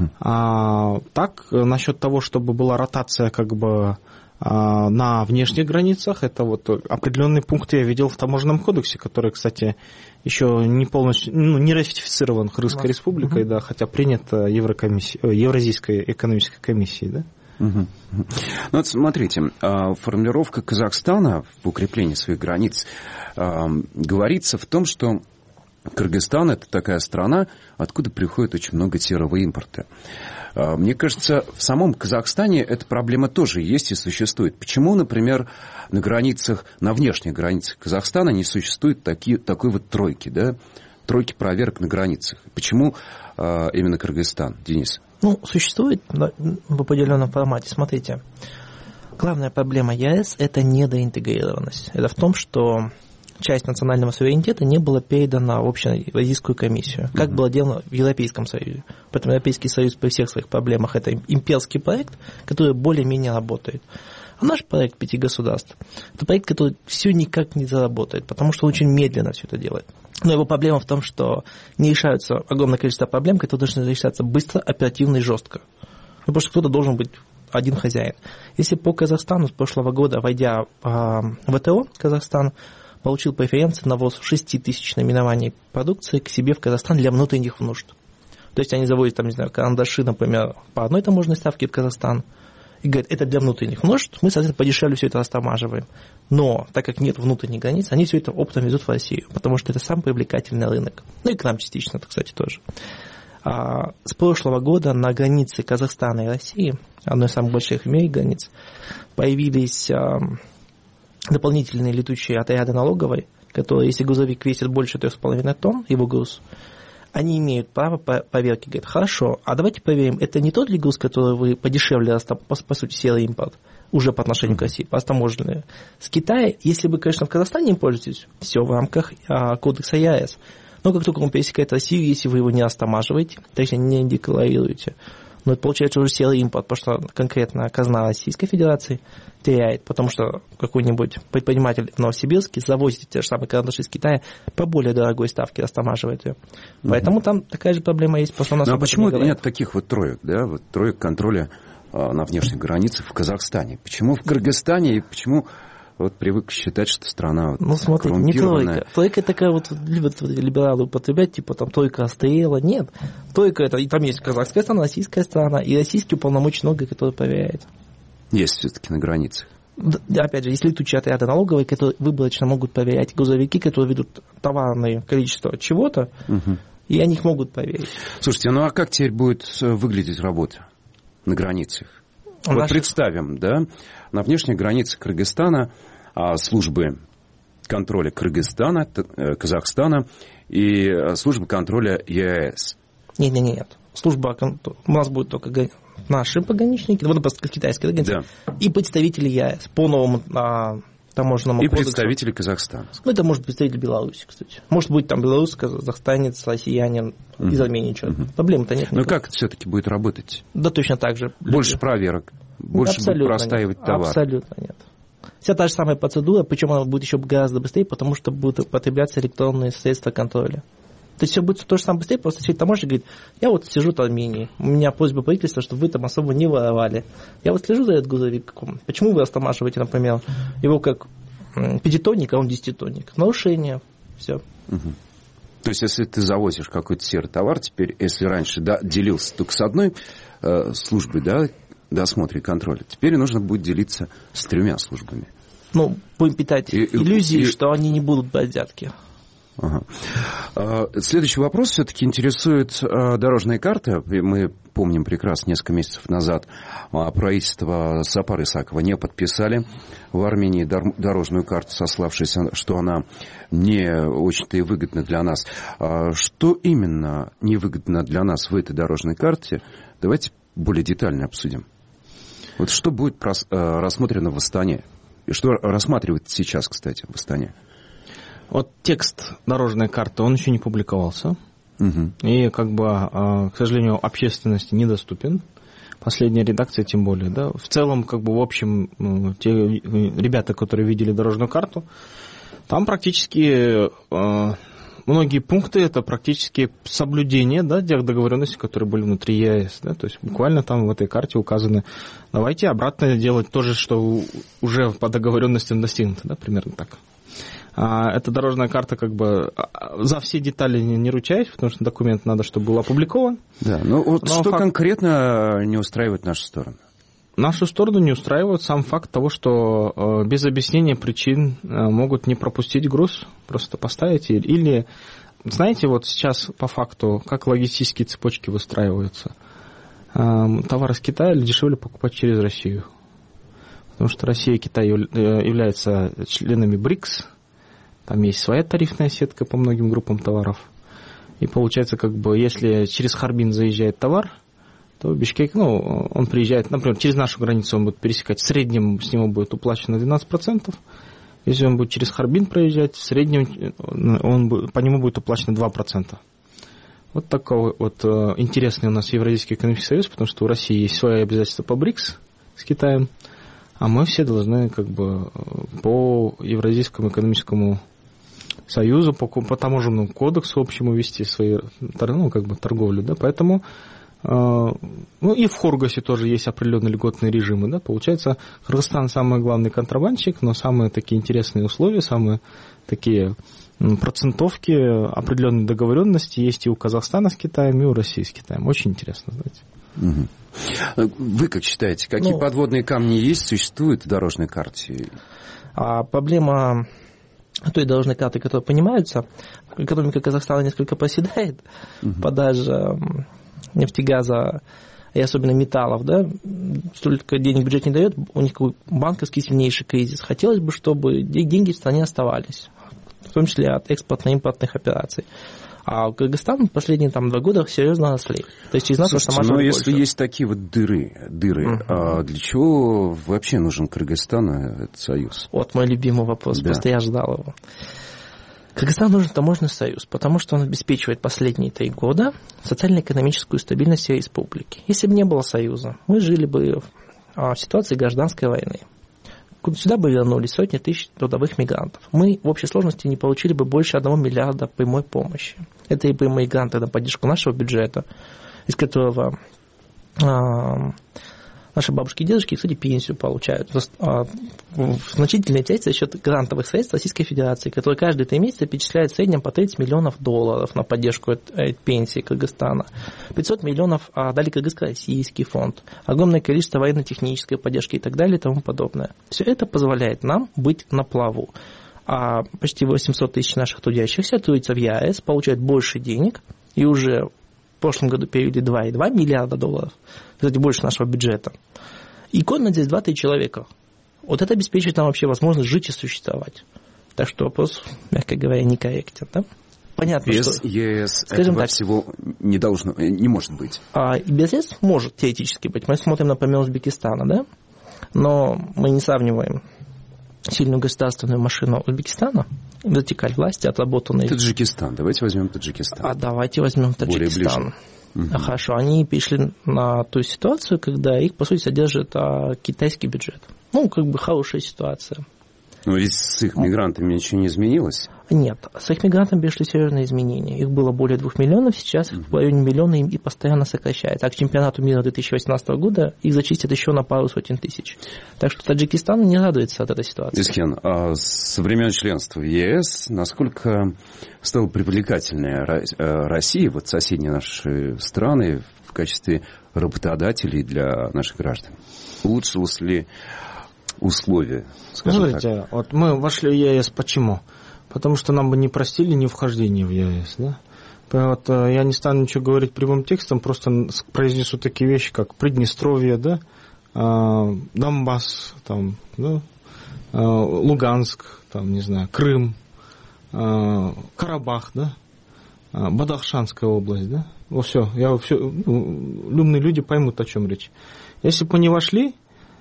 Так, насчет того, чтобы была ротация как бы на внешних границах, это вот определенные пункты я видел в таможенном кодексе, который, кстати, еще не полностью, не ратифицирован Кыргызской республикой, хотя принят Евразийской экономической комиссией, да? Ну вот смотрите, формулировка Казахстана в укреплении своих границ говорится в том, что Кыргызстан – это такая страна, откуда приходит очень много серого импорта. Мне кажется, в самом Казахстане эта проблема тоже есть и существует. Почему, например, на границах, на внешних границах Казахстана не существует такой вот тройки, да? Тройки проверок на границах? Почему именно Кыргызстан, Денис? Ну, существует в определенном формате. Смотрите, главная проблема ЕАЭС – это недоинтегрированность. Это в том, что часть национального суверенитета не была передана в Общеевразийскую комиссию, как было делано в Европейском Союзе. Поэтому Европейский Союз при всех своих проблемах – это имперский проект, который более-менее работает. А наш проект 5 государств – это проект, который все никак не заработает, потому что он очень медленно все это делает. Но его проблема в том, что не решаются огромное количество проблем, которые должны решаться быстро, оперативно и жестко. Потому что кто-то должен быть один хозяин. Если по Казахстану с прошлого года, войдя в ВТО, Казахстан получил преференции на ввоз 6 тысяч наименований продукции к себе в Казахстан для внутренних нужд. То есть они завозят, там, не знаю, карандаши, например, по одной таможенной ставке в Казахстан, и говорят, это для внутренних нужд, мы, соответственно, подешевле все это растамаживаем. Но, так как нет внутренних границ, они все это оптом везут в Россию, потому что это самый привлекательный рынок. Ну и к нам частично, кстати, тоже. С прошлого года на границе Казахстана и России, одной из самых больших в мире границ, появились дополнительные летучие отряды налоговой, которые, если грузовик весит больше 3,5 тонн, его груз, они имеют право проверки. Говорят, хорошо, а давайте проверим, это не тот ли груз, который вы подешевле, по сути, серый импорт, уже по отношению к России, таможенные. С Китая, если вы, конечно, в Казахстане им пользуетесь, все в рамках кодекса ЕАЭС. Но как только он пересекает Россию, если вы его не растамаживаете, точнее, не декларируете, но это получается уже серый импорт, потому что конкретно казна Российской Федерации теряет, потому что какой-нибудь предприниматель в Новосибирске завозит те же самые карандаши из Китая по более дорогой ставке, растамаживает ее. Поэтому там такая же проблема есть. Просто у нас почему нет таких вот троек, да, вот троек контроля на внешних границах в Казахстане? Почему в Кыргызстане и почему вот привык считать, что страна смотрите, не тройка. Тройка такая вот, любят либералы употреблять, типа там тройка расстрела. Нет. Тройка это, и там есть казахская страна, российская страна, и российский уполномоченный орган, который проверяет. Есть все-таки на границах. Опять же, есть летучие отряды налоговые, которые выборочно могут проверять грузовики, которые ведут товарное количество чего-то, и они их могут проверить. Слушайте, ну а как теперь будет выглядеть работа на границах? Вот представим, да, на внешних границах Кыргызстана службы контроля Кыргызстана, Казахстана и службы контроля ЕАЭС. Нет. У нас будут только наши пограничники, вот просто китайские границы, и представители ЕАЭС по новому таможенному кодексу. И представители Казахстана. Ну, это может быть представитель Беларуси, кстати. Может быть там белорус, казахстанец, россиянин из Армении. Проблем-то нет. Ну, как это все-таки будет работать? Да точно так же. Больше проверок, больше будет простаивать товар. Абсолютно нет. Вся та же самая процедура, причем она будет еще гораздо быстрее, потому что будут употребляться электронные средства контроля. То есть все будет то же самое быстрее, просто сидит таможня и говорит, я вот сижу в Армении, у меня просьба правительства, чтобы вы там особо не воровали. Я вот слежу за этот грузовиком. Почему вы растамаживаете, например, его как 5-тонник, а он 10-тонник? Нарушение. Все. То есть, если ты завозишь какой-то серый товар, теперь, если раньше делился только с одной службой, досмотра и контроля, теперь нужно будет делиться с 3 службами. Ну, будем питать иллюзии, что они не будут брать взятки. Следующий вопрос все-таки интересует дорожная карта. Мы помним прекрасно, несколько месяцев назад правительство Сапара Исакова не подписали в Армении дорожную карту, сославшись, что она не очень-то и выгодна для нас. Что именно невыгодно для нас в этой дорожной карте? Давайте более детально обсудим. Вот что будет рассмотрено в Астане? И что рассматривают сейчас, кстати, в Астане? Вот текст дорожной карты, он еще не публиковался. И, к сожалению, общественности недоступен. Последняя редакция тем более. Да? В целом, в общем, те ребята, которые видели дорожную карту, там практически многие пункты это практически соблюдение, да, тех договоренностей, которые были внутри ЕАЭС. Да? То есть буквально там в этой карте указаны, давайте обратно делать то же, что уже по договоренностям достигнуто, да, примерно так. Эта дорожная карта за все детали не ручаюсь, потому что документ надо, чтобы был опубликован. Да, что конкретно не устраивает нашу сторону? Нашу сторону не устраивает сам факт того, что без объяснения причин могут не пропустить груз, просто поставить. Или, знаете, вот сейчас по факту, как логистические цепочки выстраиваются. Товар из Китая дешевле покупать через Россию. Потому что Россия и Китай являются членами БРИКС. Там есть своя тарифная сетка по многим группам товаров. И получается, если через Харбин заезжает товар, то Бишкек, он приезжает, например, через нашу границу он будет пересекать, в среднем с него будет уплачено 12%. Если он будет через Харбин проезжать, в среднем по нему будет уплачено 2%. Вот такой вот интересный у нас Евразийский экономический союз, потому что у России есть свои обязательства по БРИКС с Китаем, а мы все должны по Евразийскому экономическому союзу, по таможенному кодексу общему вести свою торговлю. Да? Поэтому и в Хоргосе тоже есть определенные льготные режимы. Да? Получается, Кыргызстан самый главный контрабандщик, но самые такие интересные условия, самые такие процентовки, определенные договоренности есть и у Казахстана с Китаем, и у России с Китаем. Очень интересно, знаете. Вы как считаете, какие подводные камни существуют в дорожной карте? Проблема той дорожной карты, которая понимается, экономика Казахстана несколько проседает, продажа нефтегаза и особенно металлов, да, столько денег бюджет не дает, у них банковский сильнейший кризис. Хотелось бы, чтобы деньги в стране оставались, в том числе от экспортно-импортных операций. А Кыргызстан в последние 2 года серьезно росли. То есть через нас но если есть такие вот дыры, для чего вообще нужен Кыргызстану этот союз? Вот мой любимый вопрос, просто я ждал его. Кыргызстану нужен таможенный союз, потому что он обеспечивает последние 3 года социально-экономическую стабильность всей республики. Если бы не было союза, мы жили бы в ситуации гражданской войны. Сюда бы вернулись сотни тысяч трудовых мигрантов. Мы в общей сложности не получили бы больше 1 миллиарда прямой помощи. Это и прямые гранты на поддержку нашего бюджета, из которого наши бабушки и дедушки, кстати, пенсию получают. Значительная часть за счет грантовых средств Российской Федерации, которые каждые 3 месяца перечисляют в среднем по $30 миллионов на поддержку пенсии Кыргызстана. 500 миллионов дали Кыргызско-Российский фонд. Огромное количество военно-технической поддержки и так далее и тому подобное. Все это позволяет нам быть на плаву. А почти 800 тысяч наших трудящихся трудятся в ЕАЭС, получают больше денег и уже в прошлом году перевели $2,2 миллиарда, кстати, больше нашего бюджета. И код здесь 2-3 человека. Вот это обеспечивает нам вообще возможность жить и существовать. Так что вопрос, мягко говоря, некорректен. Да? Понятно, без что... ЕС этого всего не может быть. И без ЕС может теоретически быть. Мы смотрим, например, Узбекистана, да? Но мы не сравниваем сильную государственную машину Узбекистана, вертикаль власти, отработанной... Таджикистан. Давайте возьмем Таджикистан. Давайте возьмем Таджикистан. Хорошо. Они перешли на ту ситуацию, когда их, по сути, содержит китайский бюджет. Хорошая ситуация. Но ведь с их мигрантами ничего не изменилось? Нет. С их мигрантами пришли серьезные изменения. Их было более 2 миллионов, сейчас в районе миллиона и постоянно сокращается. А к чемпионату мира 2018 года их зачистят еще на пару сотен тысяч. Так что Таджикистан не радуется от этой ситуации. Исхен, со времен членства в ЕС насколько стала привлекательная Россия, соседние наши страны, в качестве работодателей для наших граждан? Улучшилось ли условия, скажем так? Вот мы вошли в ЕС почему? Потому что нам бы не простили ни вхождение в ЕС, да? Вот, я не стану ничего говорить прямым текстом, просто произнесу такие вещи, как Приднестровье, да, Донбасс, там, да, Луганск, там, не знаю, Крым, Карабах, да, Бадахшанская область, да. Вот все, умные люди поймут, о чем речь. Если бы мы не вошли,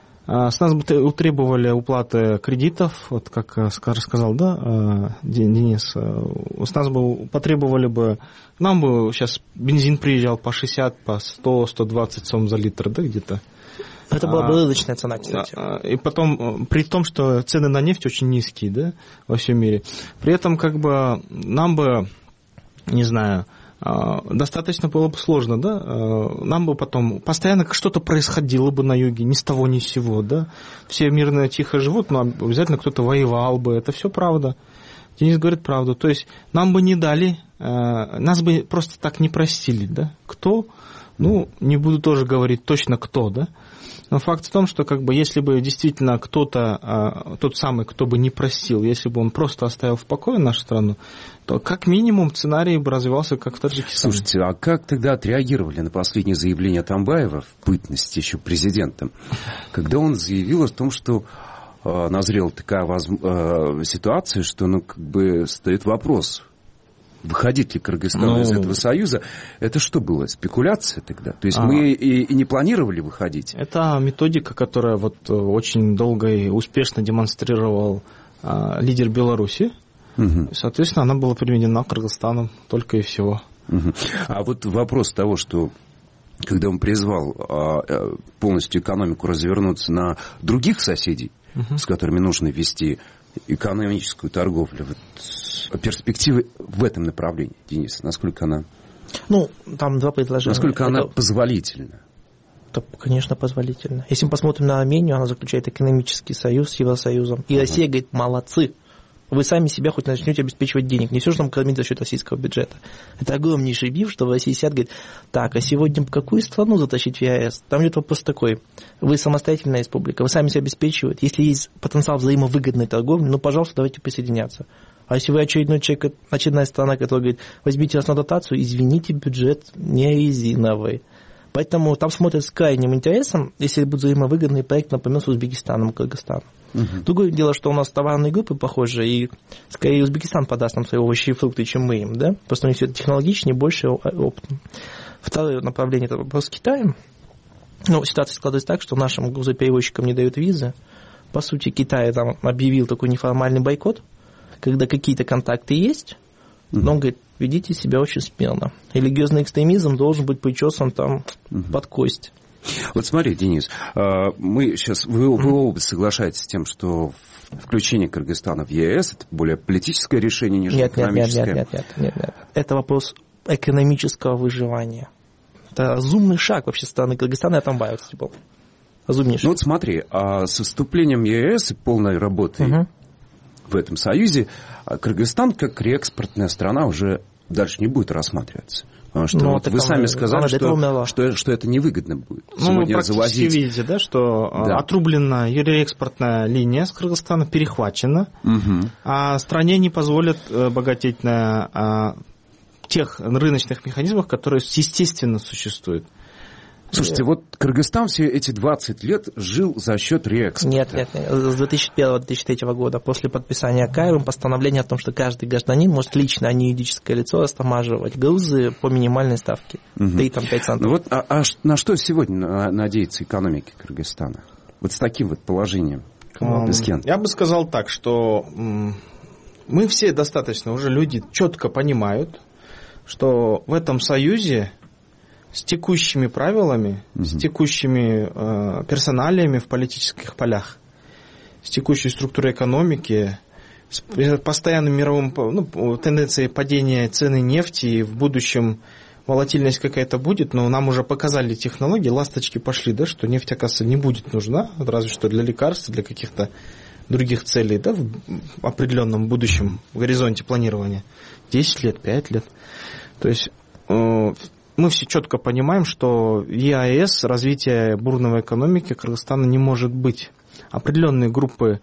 с нас бы требовали уплаты кредитов, вот как рассказал, да, Денис, с нас бы потребовали бы, нам бы сейчас бензин приезжал по 60, по 100, 120 сом за литр, да, где-то. Это была бы рыночная цена, кстати. И потом, при том, что цены на нефть очень низкие, да, во всем мире, при этом, как бы, нам бы, не знаю, достаточно было бы сложно, да, нам бы потом постоянно что-то происходило бы на юге, ни с того ни с сего, да, все мирно тихо живут, но обязательно кто-то воевал бы, это все правда. Денис говорит правду, то есть нам бы не дали, нас бы просто так не простили, да, кто, ну, не буду тоже говорить точно кто, да, но факт в том, что как бы если бы действительно кто-то, тот самый, кто бы не простил, если бы он просто оставил в покое нашу страну, то как минимум сценарий бы развивался как в Таджикистане. Слушайте, а как тогда отреагировали на последнее заявление Атамбаева в бытности еще президентом, когда он заявил о том, что назрела такая ситуация, что, ну, как бы стоит вопрос, выходить ли Кыргызстан из этого союза, это что было, спекуляция тогда? То есть мы и не планировали выходить? Это методика, которая вот очень долго и успешно демонстрировал лидер Беларуси. Угу. Соответственно, она была применена Кыргызстаном только и всего. Угу. А вот вопрос того, что когда он призвал полностью экономику развернуться на других соседей, с которыми нужно вести экономическую торговлю, вот, перспективы в этом направлении, Денис, насколько она... Ну, там два предложения. Насколько она позволительна? Это, конечно, позволительно. Если мы посмотрим на Армению, она заключает экономический союз с Евросоюзом. И Россия говорит, молодцы. Вы сами себя хоть начнете обеспечивать денег. Не все же нам кормить за счет российского бюджета. Это огромнейший биф, что в России сидят, говорит, так, а сегодня какую страну затащить в ЕАЭС? Там идет вопрос такой. Вы самостоятельная республика, вы сами себя обеспечиваете. Если есть потенциал взаимовыгодной торговли, ну, пожалуйста, давайте присоединяться. А если вы очередная страна, которая говорит, возьмите нас на дотацию, извините, бюджет не резиновый. Поэтому там смотрят с крайним интересом, если будут взаимовыгодный проект, например, с Узбекистаном и Кыргызстаном. Другое дело, что у нас товарные группы похожи, и скорее Узбекистан подаст нам свои овощи и фрукты, чем мы им, да? Просто у них все это технологичнее, больше опытно. Второе направление – это вопрос с Китаем. Ну, ситуация складывается так, что нашим грузоперевозчикам не дают визы. По сути, Китай там объявил такой неформальный бойкот, когда какие-то контакты есть, но он говорит, ведите себя очень смело. Религиозный экстремизм должен быть причесан там под кость. Вот смотри, Денис, мы сейчас, вы оба соглашаетесь с тем, что включение Кыргызстана в ЕС это более политическое решение, нежели экономическое? Нет. Это вопрос экономического выживания. Это разумный шаг вообще страны Кыргызстана и Атамбаева, кстати, был. Разумнейший. Ну вот смотри, с вступлением в ЕС и полной работой в этом союзе, Кыргызстан как реэкспортная страна уже дальше не будет рассматриваться. Потому что вот вы сами сказали, что это невыгодно будет. Ну, вы практически видите, да, что отрублена реэкспортная линия с Кыргызстана, перехвачена, а стране не позволят богатеть на тех рыночных механизмах, которые естественно существуют. Слушайте, вот Кыргызстан все эти 20 лет жил за счет реэкспорта. Нет. С 2001-2003 года, после подписания Каиром постановление о том, что каждый гражданин может лично, а не юридическое лицо, растамаживать грузы по минимальной ставке. 3-5 центов. Ну вот, а на что сегодня надеется экономика Кыргызстана? Вот с таким вот положением. Я бы сказал так, что мы все достаточно уже люди четко понимают, что в этом союзе с текущими правилами, с текущими персоналиями в политических полях, с текущей структурой экономики, с постоянным мировым тенденцией падения цены нефти, и в будущем волатильность какая-то будет, но нам уже показали технологии, ласточки пошли, да, что нефть, оказывается, не будет нужна, разве что для лекарств, для каких-то других целей, да, в определенном будущем горизонте планирования. 10 лет, 5 лет. То есть мы все четко понимаем, что ЕАЭС, развитие бурной экономики Кыргызстана не может быть. Определенные группы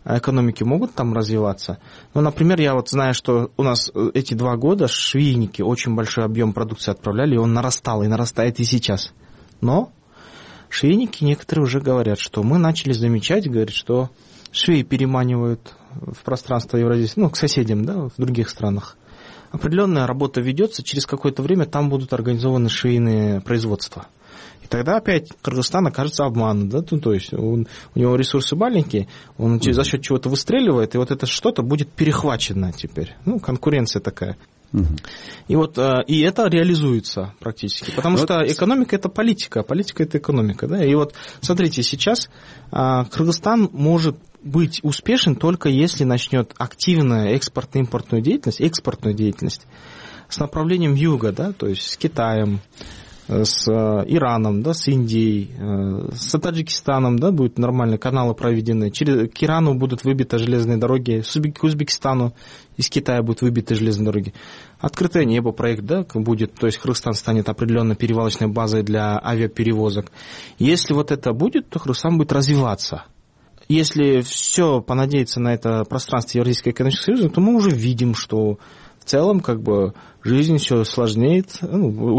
экономики могут там развиваться. Ну, например, я вот знаю, что у нас эти 2 года швейники очень большой объем продукции отправляли, и он нарастал, и нарастает и сейчас. Но швейники некоторые уже говорят, что мы начали замечать, говорят, что швеи переманивают в пространство евразийское, к соседям, да, в других странах. Определенная работа ведется, через какое-то время там будут организованы швейные производства. И тогда опять Кыргызстан окажется обманут, да, то есть у него ресурсы маленькие, он за счет чего-то выстреливает, и вот это что-то будет перехвачено теперь. Конкуренция такая. И и это реализуется практически, потому что экономика – это политика, а политика – это экономика. Да? И вот смотрите, сейчас Кыргызстан может быть успешен только если начнет активная экспортно-импортную деятельность с направлением юга, да, то есть с Китаем, с Ираном, да, с Индией, с Таджикистаном, да, будут нормальные каналы проведены. К Ирану будут выбиты железные дороги, к Узбекистану из Китая будут выбиты железные дороги. Открытое небо проект, да, будет, то есть Кыргызстан станет определенной перевалочной базой для авиаперевозок. Если вот это будет, то Кыргызстан будет развиваться. Если все понадеяться на это пространство Евразийского экономического союза, то мы уже видим, что в целом жизнь все усложняется,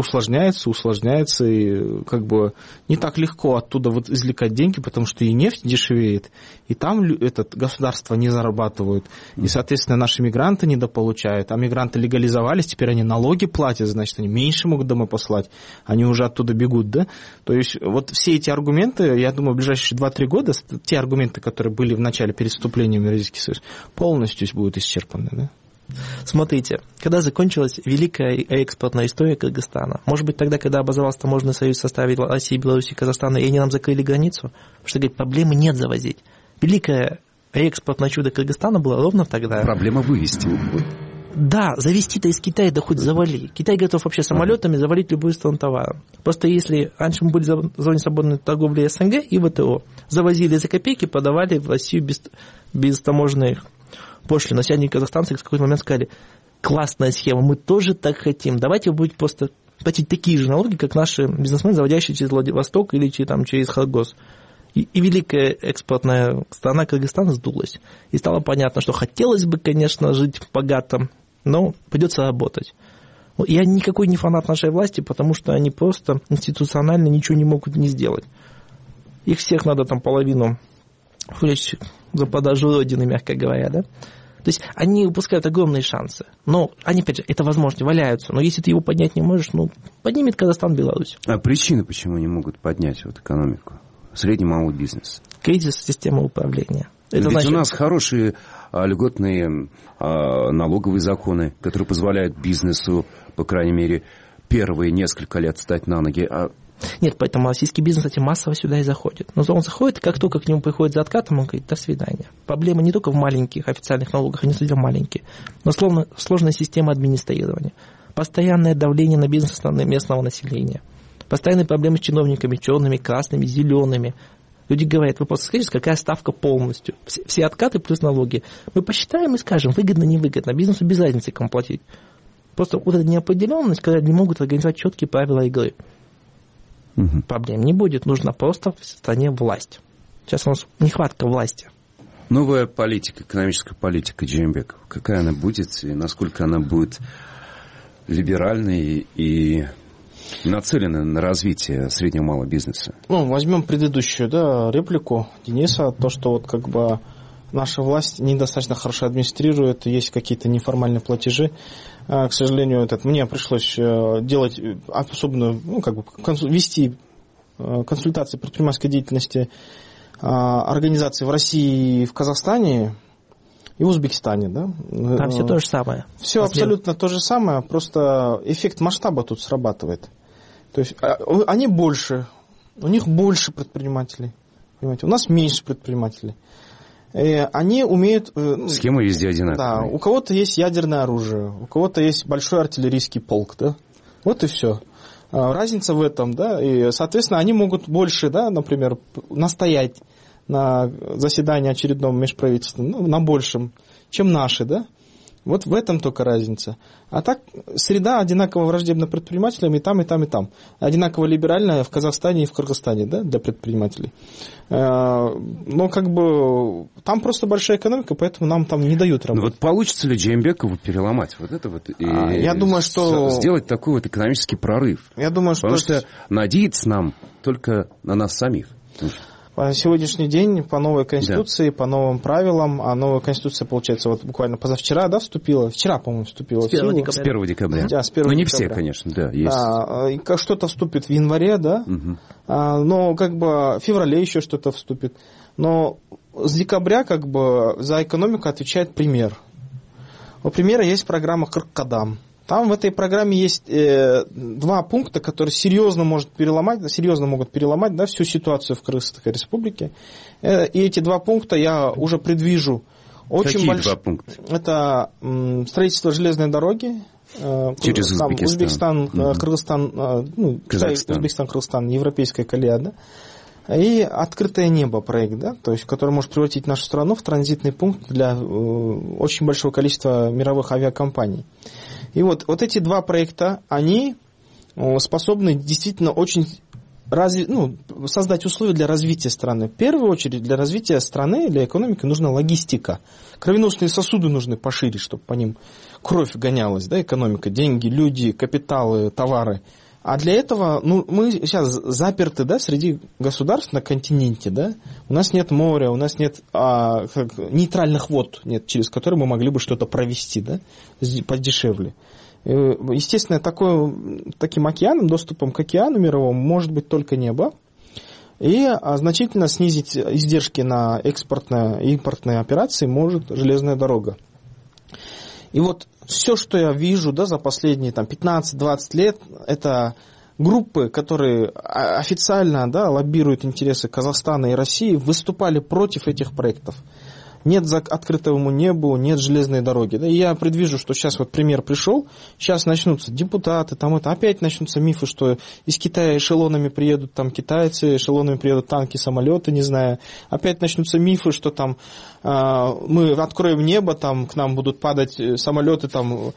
и не так легко оттуда извлекать деньги, потому что и нефть дешевеет, и там государства не зарабатывают, и, соответственно, наши мигранты недополучают, а мигранты легализовались, теперь они налоги платят, значит, они меньше могут домой послать, они уже оттуда бегут, да? То есть вот все эти аргументы, я думаю, в ближайшие 2-3 года, те аргументы, которые были в начале перед вступлением в Евразийский союз, полностью будут исчерпаны, да? Смотрите, когда закончилась великая экспортная история Кыргызстана, может быть, тогда, когда образовался таможенный союз в составе России, Беларуси и Казахстана, и они нам закрыли границу, потому что, говорит, проблемы нет завозить. Великое экспортное чудо Кыргызстана было ровно тогда. Проблема вывести. Да, завезти-то из Китая, да хоть завали. Китай готов вообще самолетами завалить любую страну товаром. Просто если раньше мы были в зоне свободной торговли СНГ и ВТО, завозили за копейки, продавали в Россию без таможенных пошлин. Население казахстанцы в какой-то момент сказали: классная схема, мы тоже так хотим, давайте вы будете просто платить такие же налоги, как наши бизнесмены, заводящие через Владивосток или через Харгос. И великая экспортная страна Кыргызстана сдулась. И стало понятно, что хотелось бы, конечно, жить богато, но придется работать. Я никакой не фанат нашей власти, потому что они просто институционально ничего не могут не сделать. Их всех надо половину влечь за продажу родины, мягко говоря, да? То есть они упускают огромные шансы. Но они, опять же, это возможно, валяются. Но если ты его поднять не можешь, поднимет Казахстан, Беларусь. А причины, почему не могут поднять экономику? Средний малый бизнес. Кризис системы управления. Это ведь у нас хорошие льготные налоговые законы, которые позволяют бизнесу, по крайней мере, первые несколько лет встать на ноги. Нет, поэтому российский бизнес, кстати, массово сюда и заходит. Но он заходит, и как только к нему приходит за откатом, он говорит: до свидания. Проблема не только в маленьких официальных налогах, они совсем маленькие, но сложная система администрирования, постоянное давление на бизнес со стороны местного населения, постоянные проблемы с чиновниками, черными, красными, зелеными. Люди говорят: вы просто скажите, какая ставка полностью. Все откаты плюс налоги. Мы посчитаем и скажем, выгодно, невыгодно. Бизнесу без разницы, кому платить. Просто вот эта неопределенность, когда не могут организовать четкие правила игры. Проблем не будет, нужна просто в стране власть. Сейчас у нас нехватка власти. Новая политика, экономическая политика, Джеймбек, какая она будет и насколько она будет либеральной и нацеленной на развитие среднего и малого бизнеса? Возьмем предыдущую реплику Дениса, то, что наша власть недостаточно хорошо администрирует, есть какие-то неформальные платежи. К сожалению, мне пришлось делать особенную, вести консультации предпринимательской деятельности организаций в России, в Казахстане и в Узбекистане. Да? Там все то же самое. Все абсолютно то же самое, просто эффект масштаба тут срабатывает. То есть они больше, у них больше предпринимателей. Понимаете? У нас меньше предпринимателей. Они умеют... Схема везде одинаковая. Да, у кого-то есть ядерное оружие, у кого-то есть большой артиллерийский полк, да? Вот и все. Разница в этом, да, и, соответственно, они могут больше, да, например, настоять на заседании очередном межправительственном, на большем, чем наши, да? Вот в этом только разница. А так, среда одинаково враждебна предпринимателям и там, и там, и там. Одинаково либеральная в Казахстане и в Кыргызстане, да, для предпринимателей. Но как бы там просто большая экономика, поэтому нам там не дают работать. Вот получится ли Джеймбекову переломать вот это вот? Я думаю, что... Сделать такой вот экономический прорыв. Я думаю, Потому что надеяться нам только на нас самих. По сегодняшний день, по новой Конституции, по новым правилам, а новая Конституция, получается, вот буквально позавчера, да, вступила, вчера, по-моему, вступила в силу. С 1 декабря. Да, с 1 декабря. Не все, конечно, да, есть. Что-то вступит в январе, да, но как бы в феврале еще что-то вступит. Но с декабря как бы за экономику отвечает премьер. У премьера есть программа «Кырк-Кадам». Там в этой программе есть два пункта, которые серьезно могут переломать, да, всю ситуацию в Кыргызской республике. И эти два пункта я уже предвижу. Какие два пункта? Это строительство железной дороги. Через Узбекистан, Кыргызстан, Китай, Узбекистан, Кыргызстан, европейская колея, да? И открытое небо проект, да, то есть, который может превратить нашу страну в транзитный пункт для очень большого количества мировых авиакомпаний. И вот эти два проекта, они способны действительно очень создать условия для развития страны. В первую очередь для развития страны, для экономики нужна логистика. Кровеносные сосуды нужны пошире, чтобы по ним кровь гонялась, да, экономика, деньги, люди, капиталы, товары. А для этого, мы сейчас заперты, да, среди государств на континенте, да. У нас нет моря, у нас нет нейтральных вод, нет, через которые мы могли бы что-то провести, да, подешевле. Естественно, таким океаном, доступом к океану мировому может быть только небо. И значительно снизить издержки на экспортные и импортные операции может железная дорога. И вот все, что я вижу, да, за последние 15-20 лет, это группы, которые официально, да, лоббируют интересы Казахстана и России, выступали против этих проектов. Нет открытому небу, нет железной дороги. Да? И я предвижу, что сейчас вот премьер пришел, сейчас начнутся депутаты, опять начнутся мифы, что из Китая эшелонами приедут там китайцы, эшелонами приедут танки, самолеты, не знаю. Опять начнутся мифы, что там мы откроем небо, там к нам будут падать самолеты, там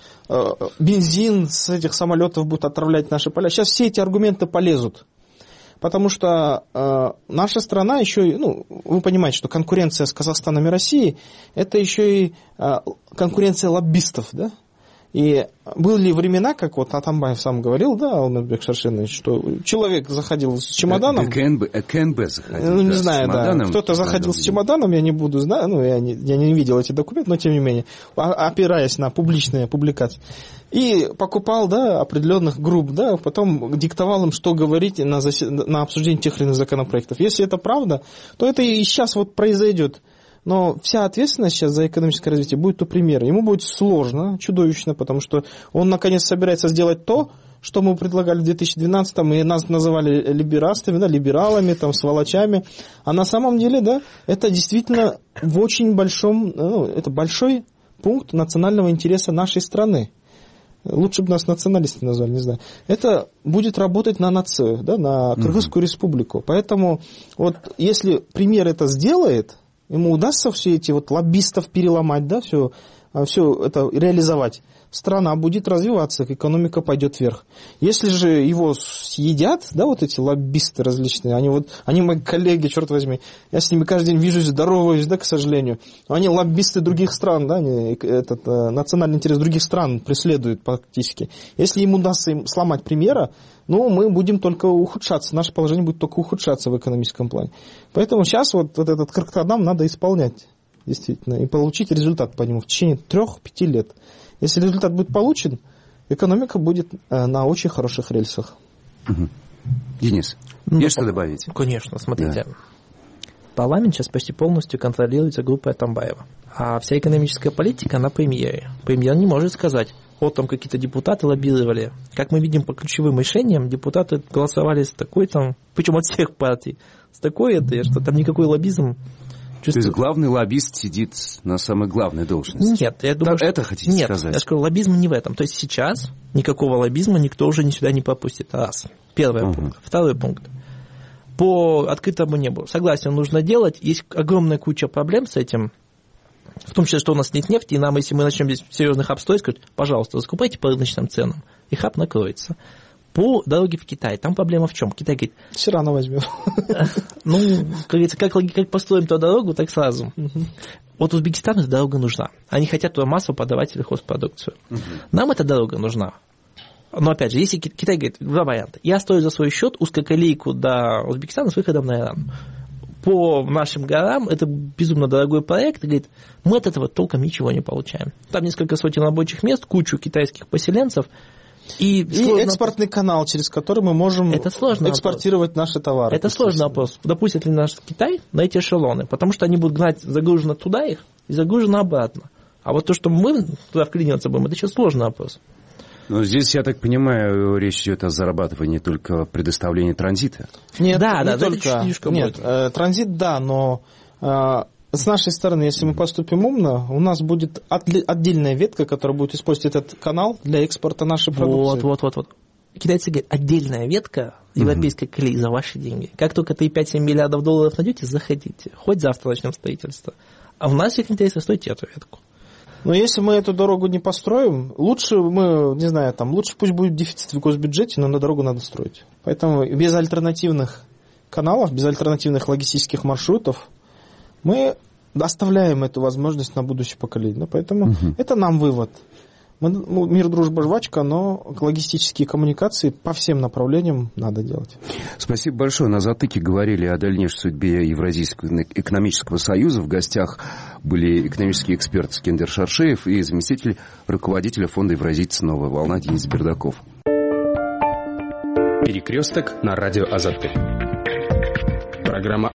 бензин с этих самолетов будут отравлять наши поля. Сейчас все эти аргументы полезут. Потому что наша страна еще, вы понимаете, что конкуренция с Казахстаном и Россией, это еще и конкуренция лоббистов, да? И были времена, как вот Атамбаев сам говорил, да, Алмазбек Шаршенович, что человек заходил с чемоданом. КНБ заходил. Не знаю, да. Кто-то заходил с чемоданом, я не буду знать, я не видел эти документы, но тем не менее, опираясь на публичные публикации. И покупал, да, определенных групп, да, потом диктовал им, что говорить на обсуждении тех или иных законопроектов. Если это правда, то это и сейчас вот произойдет. Но вся ответственность сейчас за экономическое развитие будет у премьера. Ему будет сложно, чудовищно, потому что он наконец собирается сделать то, что мы предлагали в 2012-м, и нас называли либерастами, да, либералами, сволочами. А на самом деле, да, это действительно в очень большом, это большой пункт национального интереса нашей страны. Лучше бы нас националисты назвали, не знаю. Это будет работать на нацию, да, на Кыргызскую республику. Поэтому вот если премьер это сделает, ему удастся все эти вот лоббистов переломать, да, все это реализовать, страна будет развиваться, экономика пойдет вверх. Если же его съедят, да, вот эти лоббисты различные, они мои коллеги, черт возьми, я с ними каждый день вижусь, здороваюсь, да, к сожалению, они лоббисты других стран, да, они национальный интерес других стран преследуют практически. Если им удастся сломать премьера, мы будем только ухудшаться, наше положение будет только ухудшаться в экономическом плане. Поэтому сейчас вот этот Кырк-Кадам надо исполнять, действительно, и получить результат по нему в течение 3-5 лет. Если результат будет получен, экономика будет на очень хороших рельсах. Денис, есть что добавить? Конечно, смотрите. Да. Парламент сейчас почти полностью контролируется группой Атамбаева. А вся экономическая политика на премьере. Премьер не может сказать, там какие-то депутаты лоббировали. Как мы видим по ключевым решениям, депутаты голосовали с такой причем от всех партий, с такой что там никакой лоббизм. То есть главный лоббист сидит на самой главной должности? Нет, я думаю, это хотите сказать? Нет, я скажу, лоббизм не в этом. То есть сейчас никакого лоббизма никто уже сюда не пропустит. Раз. Первый пункт. Второй пункт. По открытому небу. Согласен, нужно делать. Есть огромная куча проблем с этим. в том числе, что у нас нет нефти, и нам, если мы начнем здесь серьезный хаб строить, скажут, пожалуйста, закупайте по рыночным ценам, и хаб накроется. По дороге в Китай, там проблема в чем? Китай говорит... Все равно возьмем. Ну, как говорится, как построим ту дорогу, так сразу. Вот Узбекистану эта дорога нужна. Они хотят туда массово подавать сельхозпродукцию. Нам эта дорога нужна. Но опять же, если Китай говорит, два варианта. Я строю за свой счет узкоколейку до Узбекистана с выходом на Иран. По нашим горам это безумно дорогой проект. И говорит, мы от этого толком ничего не получаем. Там несколько сотен рабочих мест, кучу китайских поселенцев. И экспортный канал, через который мы можем экспортировать наши товары. Это сложный вопрос. Допустит ли наш Китай на эти эшелоны? Потому что они будут гнать загружено туда их и загружено обратно. А вот то, что мы туда вклиниваться будем, это еще сложный вопрос. Но здесь, я так понимаю, речь идет о зарабатывании только предоставлении транзита. Нет, да, не только. Нет, транзит, да, но с нашей стороны, если мы поступим умно, у нас будет отдельная ветка, которая будет использовать этот канал для экспорта нашей продукции. Вот. Китайцы говорят, отдельная ветка европейской колеи за ваши деньги. Как только ты 5-7 миллиардов долларов найдете, заходите. Хоть завтра начнем строительство. А в наших интересах стойте эту ветку. Но если мы эту дорогу не построим, лучше пусть будет дефицит в госбюджете, но на дорогу надо строить. Поэтому без альтернативных каналов, без альтернативных логистических маршрутов мы оставляем эту возможность на будущее поколение. Поэтому это нам вывод. Мир, дружба, жвачка, но логистические коммуникации по всем направлениям надо делать. Спасибо большое. На «Затыке» говорили о дальнейшей судьбе Евразийского экономического союза. В гостях были экономический эксперт Скендер Шаршеев и заместитель руководителя фонда «Евразийцы. Новая волна» Денис Бердаков. Перекресток на радио Азаты. Программа